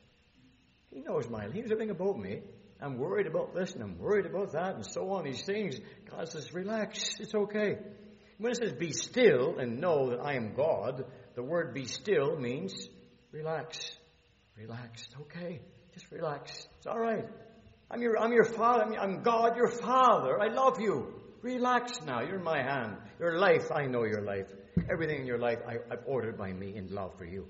He knows my life. He knows everything about me. I'm worried about this and I'm worried about that and so on, these things. God says, relax. It's okay. When it says be still and know that I am God, the word be still means relax. Relax. It's okay. Just relax. It's all right. I'm your, I'm your father. I'm, I'm God, your father. I love you. Relax now. You're in my hand. Your life, I know your life. Everything in your life I, I've ordered by me in love for you.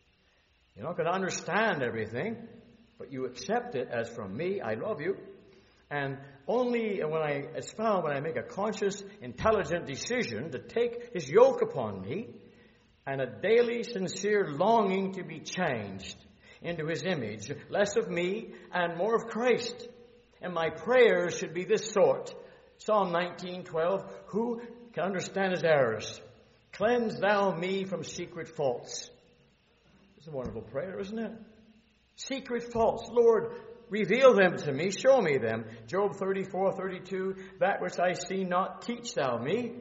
You're not going to understand everything, but you accept it as from me. I love you. And only when I, it's found when I make a conscious, intelligent decision to take his yoke upon me and a daily, sincere longing to be changed into his image, less of me and more of Christ. And my prayers should be this sort. Psalm nineteen twelve, who can understand his errors? Cleanse thou me from secret faults. It's a wonderful prayer, isn't it? Secret faults. Lord, reveal them to me. Show me them. Job thirty-four thirty-two, that which I see not, teach thou me.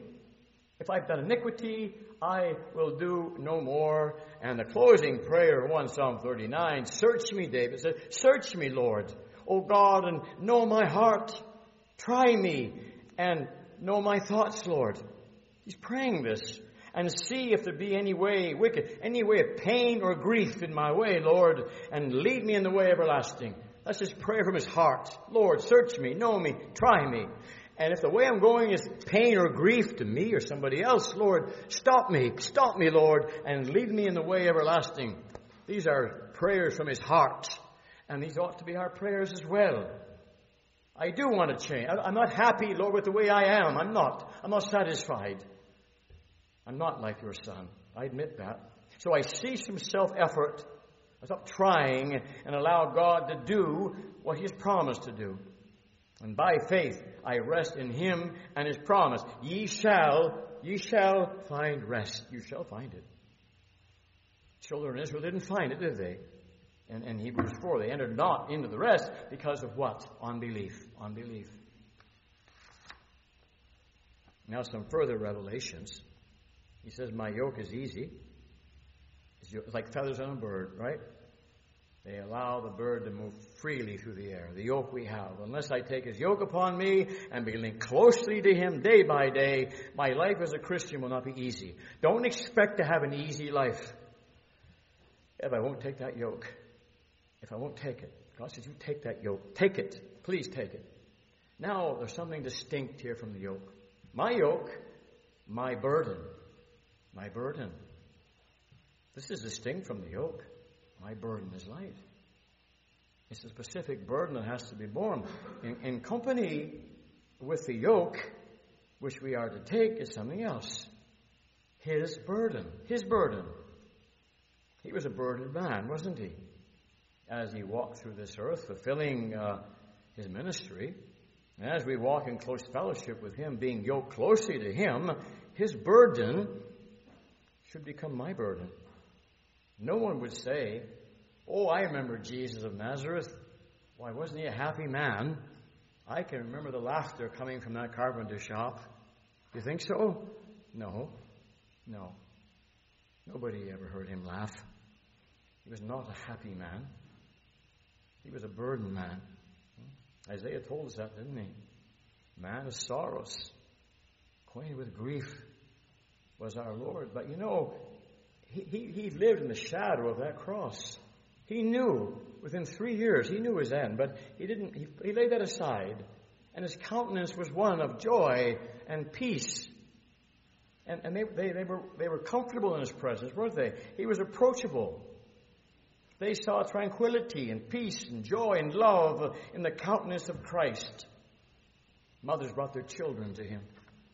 If I've done iniquity, I will do no more. And the closing prayer of First Psalm thirty-nine, search me, David said, search me, Lord, O God, and know my heart. Try me and know my thoughts, Lord. He's praying this. And see if there be any way wicked, any way of pain or grief in my way, Lord, and lead me in the way everlasting. That's his prayer from his heart. Lord, search me, know me, try me. And if the way I'm going is pain or grief to me or somebody else, Lord, stop me, stop me, Lord, and lead me in the way everlasting. These are prayers from his heart. And these ought to be our prayers as well. I do want to change. I'm not happy, Lord, with the way I am. I'm not. I'm not satisfied. I'm not like your son. I admit that. So I cease from self-effort. I stop trying and allow God to do what he has promised to do. And by faith, I rest in him and his promise. Ye shall, ye shall find rest. You shall find it. Children of Israel didn't find it, did they? And in Hebrews four, they entered not into the rest because of what? Unbelief. Unbelief. Now some further revelations. He says, my yoke is easy. It's like feathers on a bird, right? They allow the bird to move freely through the air. The yoke we have. Unless I take his yoke upon me and be linked closely to him day by day, my life as a Christian will not be easy. Don't expect to have an easy life if I won't take that yoke. If I won't take it. God says, you take that yoke. Take it. Please take it. Now, there's something distinct here from the yoke. My yoke, my burden. My burden. This is distinct from the yoke. My burden is light. It's a specific burden that has to be borne. In, in company with the yoke, which we are to take, is something else. His burden. His burden. He was a burdened man, wasn't he? As he walked through this earth, fulfilling uh, his ministry. And as we walk in close fellowship with him, being yoked closely to him, his burden should become my burden. No one would say, oh, I remember Jesus of Nazareth. Why, wasn't he a happy man? I can remember the laughter coming from that carpenter shop. Do you think so? No. No. Nobody ever heard him laugh. He was not a happy man. He was a burdened man. Isaiah told us that, didn't he? Man of sorrows, acquainted with grief, was our Lord. But you know, he, he, he lived in the shadow of that cross. He knew, within three years, he knew his end, but he didn't, he, he laid that aside. And his countenance was one of joy and peace. And, and they, they, they, were, they were comfortable in his presence, weren't they? He was approachable. They saw tranquility and peace and joy and love in the countenance of Christ. Mothers brought their children to him.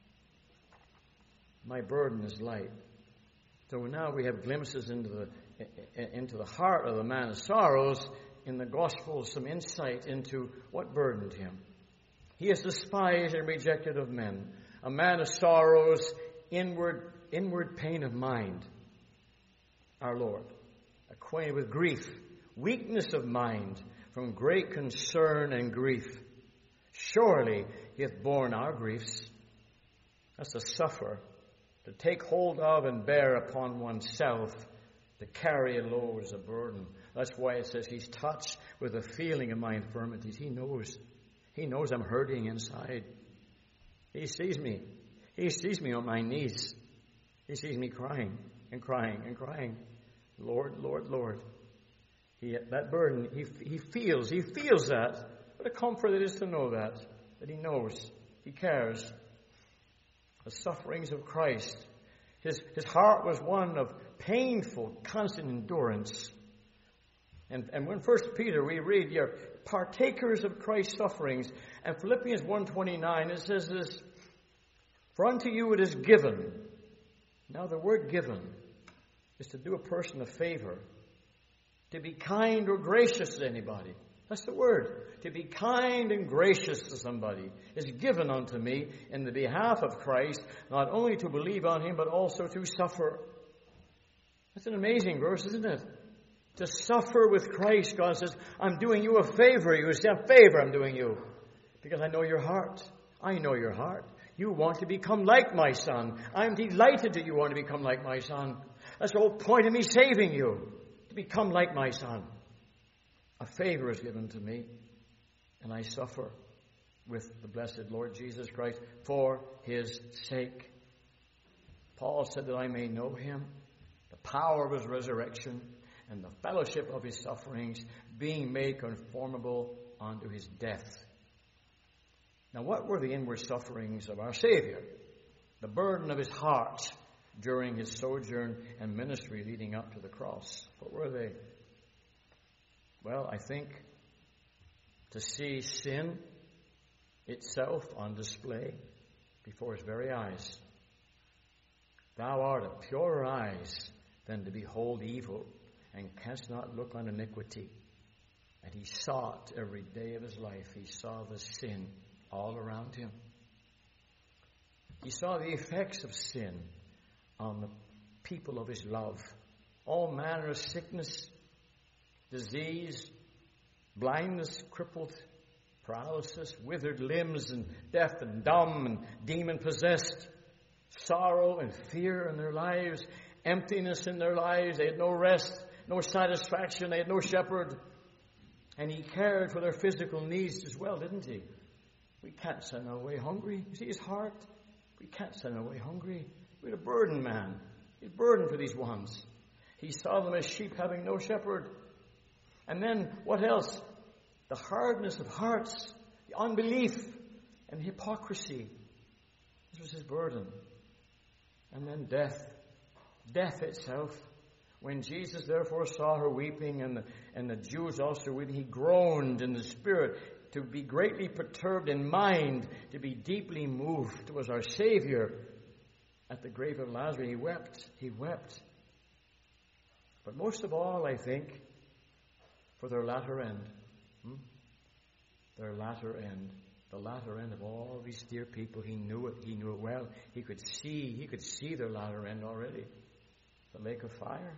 My burden is light. So now we have glimpses into the into the heart of the man of sorrows in the Gospels, some insight into what burdened him. He is despised and rejected of men, a man of sorrows, inward inward pain of mind. Our Lord, acquainted with grief, weakness of mind, from great concern and grief. Surely he hath borne our griefs. That's to suffer, to take hold of and bear upon oneself, to carry a load as a burden. That's why it says he's touched with the feeling of my infirmities. He knows. He knows I'm hurting inside. He sees me. He sees me on my knees. He sees me crying and crying and crying. Lord, Lord, Lord. He, that burden, he, he feels, he feels that. What a comfort it is to know that, that he knows, he cares. The sufferings of Christ. His, his heart was one of painful, constant endurance. And, and when First Peter, we read, you're partakers of Christ's sufferings. And Philippians one twenty-nine, it says this, for unto you it is given. Now the word given is to do a person a favor, to be kind or gracious to anybody. That's the word. To be kind and gracious to somebody is given unto me in the behalf of Christ, not only to believe on him, but also to suffer. That's an amazing verse, isn't it? To suffer with Christ. God says, I'm doing you a favor. You say, a favor I'm doing you. Because I know your heart. I know your heart. You want to become like my son. I'm delighted that you want to become like my son. That's the whole point of me saving you. To become like my son. A favor is given to me. And I suffer with the blessed Lord Jesus Christ for his sake. Paul said that I may know him, the power of his resurrection, and the fellowship of his sufferings, being made conformable unto his death. Now, what were the inward sufferings of our Savior? The burden of his heart during his sojourn and ministry leading up to the cross. What were they? Well, I think to see sin itself on display before his very eyes. Thou art of purer eyes than to behold evil, and canst not look on iniquity. And he saw it every day of his life. He saw the sin all around him. He saw the effects of sin on the people of his love. All manner of sickness, disease, blindness, crippled, paralysis, withered limbs, and deaf and dumb and demon-possessed, sorrow and fear in their lives, emptiness in their lives. They had no rest. no satisfaction. They had no shepherd. And he cared for their physical needs as well, didn't he? We can't send them away hungry. You see his heart? We can't send them away hungry. We had a burden man. He's burdened for these ones. He saw them as sheep having no shepherd. And then, what else? The hardness of hearts, the unbelief and hypocrisy. This was his burden. And then death. Death itself. When Jesus therefore saw her weeping, and the, and the Jews also weeping, he groaned in the spirit, to be greatly perturbed in mind, to be deeply moved. It was our Savior. At the grave of Lazarus, he wept. He wept. But most of all, I think, for their latter end. Hmm? Their latter end. The latter end of all these dear people. He knew it. He knew it well. He could see. He could see their latter end already. The lake of fire.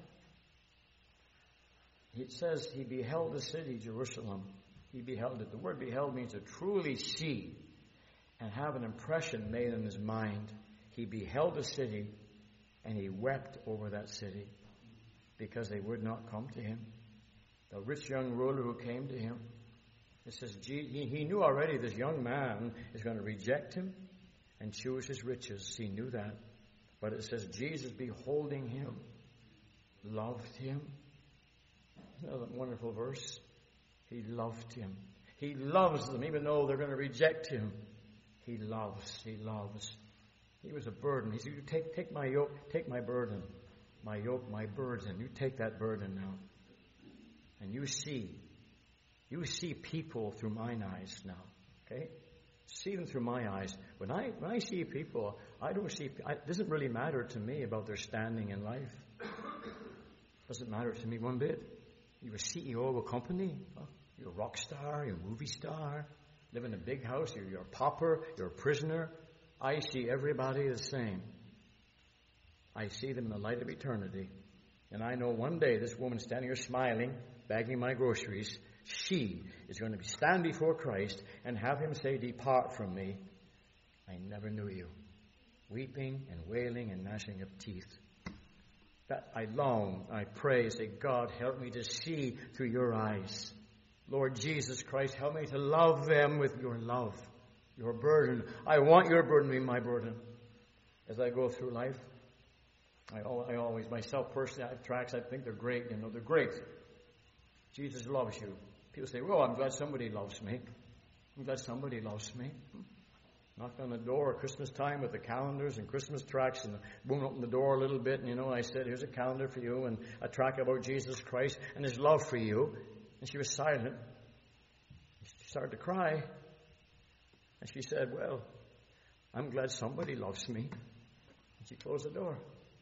It says he beheld the city, Jerusalem. He beheld it. The word beheld means to truly see and have an impression made in his mind. He beheld the city and he wept over that city because they would not come to him. The rich young ruler who came to him, it says he knew already this young man is going to reject him and choose his riches. He knew that. But it says Jesus, beholding him, loved him. Isn't that a wonderful verse? He loved him. He loves them, even though they're going to reject him. He loves. He loves. He was a burden. He said, "You take, take my yoke, take my burden. My yoke, my burden. You take that burden now. And you see. You see people through mine eyes now. Okay? See them through my eyes. When I when I see people, I don't see. I, it doesn't really matter to me about their standing in life. Doesn't matter to me one bit. You're a C E O of a company. Well, you're a rock star. You're a movie star. Live in a big house. You're, you're a pauper. You're a prisoner. I see everybody the same. I see them in the light of eternity. And I know one day this woman standing here smiling, bagging my groceries, she is going to stand before Christ and have him say, "Depart from me. I never knew you." Weeping and wailing and gnashing of teeth. That I long, I pray, say, "God, help me to see through your eyes. Lord Jesus Christ, help me to love them with your love, your burden. I want your burden to be my burden." As I go through life, I, I always, myself personally, I have tracks, I think they're great, you know, they're great. Jesus loves you. People say, "Well, I'm glad somebody loves me. I'm glad somebody loves me." Knocked on the door at Christmas time with the calendars and Christmas tracts, and boom, opened the door a little bit, and you know, I said, "Here's a calendar for you and a tract about Jesus Christ and his love for you." And she was silent. She started to cry. And she said, "Well, I'm glad somebody loves me." And she closed the door.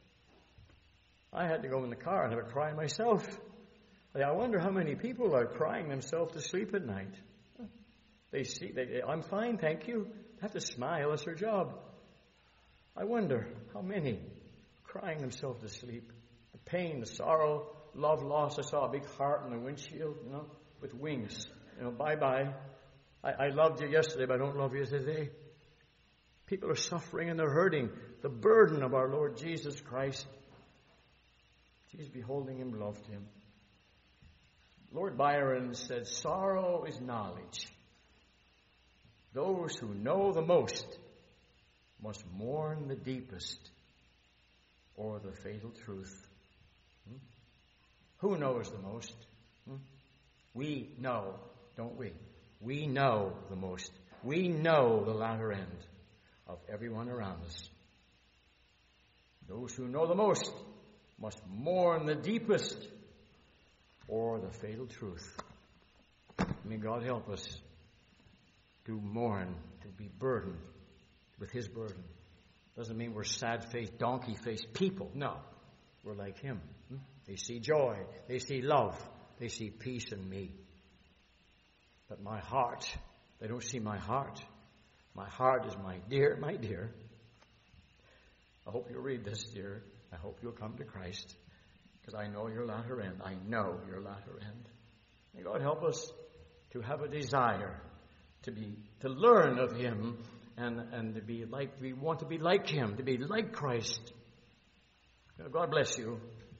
I had to go in the car and have a cry myself. I wonder how many people are crying themselves to sleep at night. They see, they, "I'm fine, thank you." Have to smile, it's their job. I wonder how many crying themselves to sleep. The pain, the sorrow, love lost. I saw a big heart in the windshield, you know, with wings. You know, bye-bye. I, I loved you yesterday, but I don't love you today. People are suffering and they're hurting. The burden of our Lord Jesus Christ. Jesus, beholding him, loved him. Lord Byron said, "Sorrow is knowledge. Those who know the most must mourn the deepest or the fatal truth." Hmm? Who knows the most? Hmm? We know, don't we? We know the most. We know the latter end of everyone around us. Those who know the most must mourn the deepest or the fatal truth. May God help us to mourn, to be burdened with his burden. Doesn't mean we're sad-faced, donkey-faced people. No, we're like him. They see joy, they see love, they see peace in me. But my heart, they don't see my heart. My heart is my dear, my dear. I hope you'll read this, dear. I hope you'll come to Christ, because I know your latter end. I know your latter end. May God help us to have a desire to be, to learn of him, and, and to be like, we want to be like him, to be like Christ. God bless you.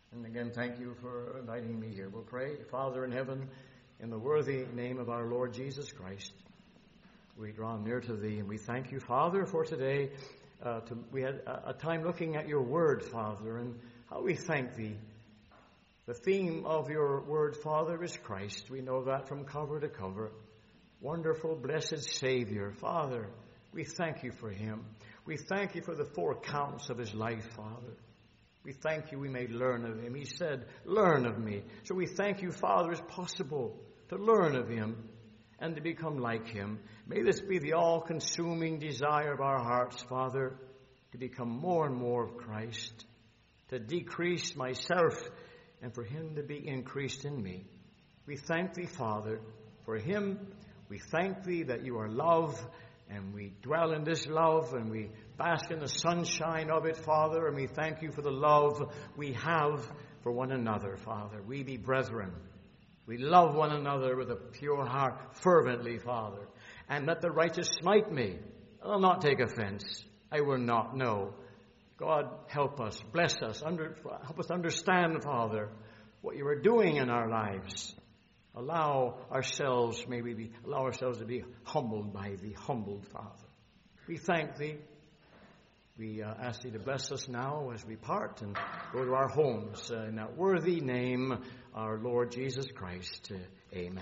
And again, thank you for inviting me here. We'll pray. Father in heaven, in the worthy name of our Lord Jesus Christ, we draw near to thee, and we thank you, Father, for today. Uh, to, we had a, a time looking at your word, Father, and how we thank thee. The theme of your word, Father, is Christ. We know that from cover to cover. Wonderful, blessed Savior. Father, we thank you for him. We thank you for the four counts of his life, Father. We thank you we may learn of him. He said, learn of me. So we thank you, Father, it's possible to learn of him and to become like him. May this be the all-consuming desire of our hearts, Father, to become more and more of Christ, to decrease myself and for him to be increased in me. We thank thee, Father, for him. We thank thee that you are love, and we dwell in this love, and we bask in the sunshine of it, Father, and we thank you for the love we have for one another, Father. We be brethren. We love one another with a pure heart, fervently, Father. And let the righteous smite me. I'll not take offense. I will not know. God, help us, bless us, under, help us understand, Father, what you are doing in our lives. Allow ourselves, may we be, allow ourselves to be humbled by thee, humbled, Father. We thank thee. We uh, ask thee to bless us now as we part and go to our homes. Uh, in that worthy name, our Lord Jesus Christ. Uh, amen.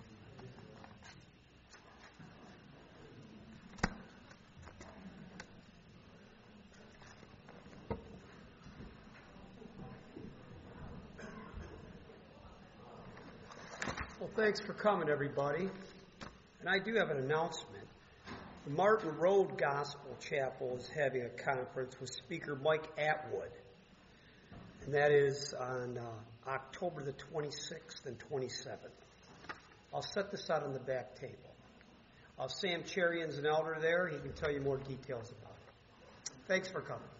Well, thanks for coming, everybody. And I do have an announcement. The Martin Road Gospel Chapel is having a conference with Speaker Mike Atwood. And that is on uh, October the twenty-sixth and twenty-seventh. I'll set this out on the back table. Uh, Sam Cherion's an elder there. He can tell you more details about it. Thanks for coming.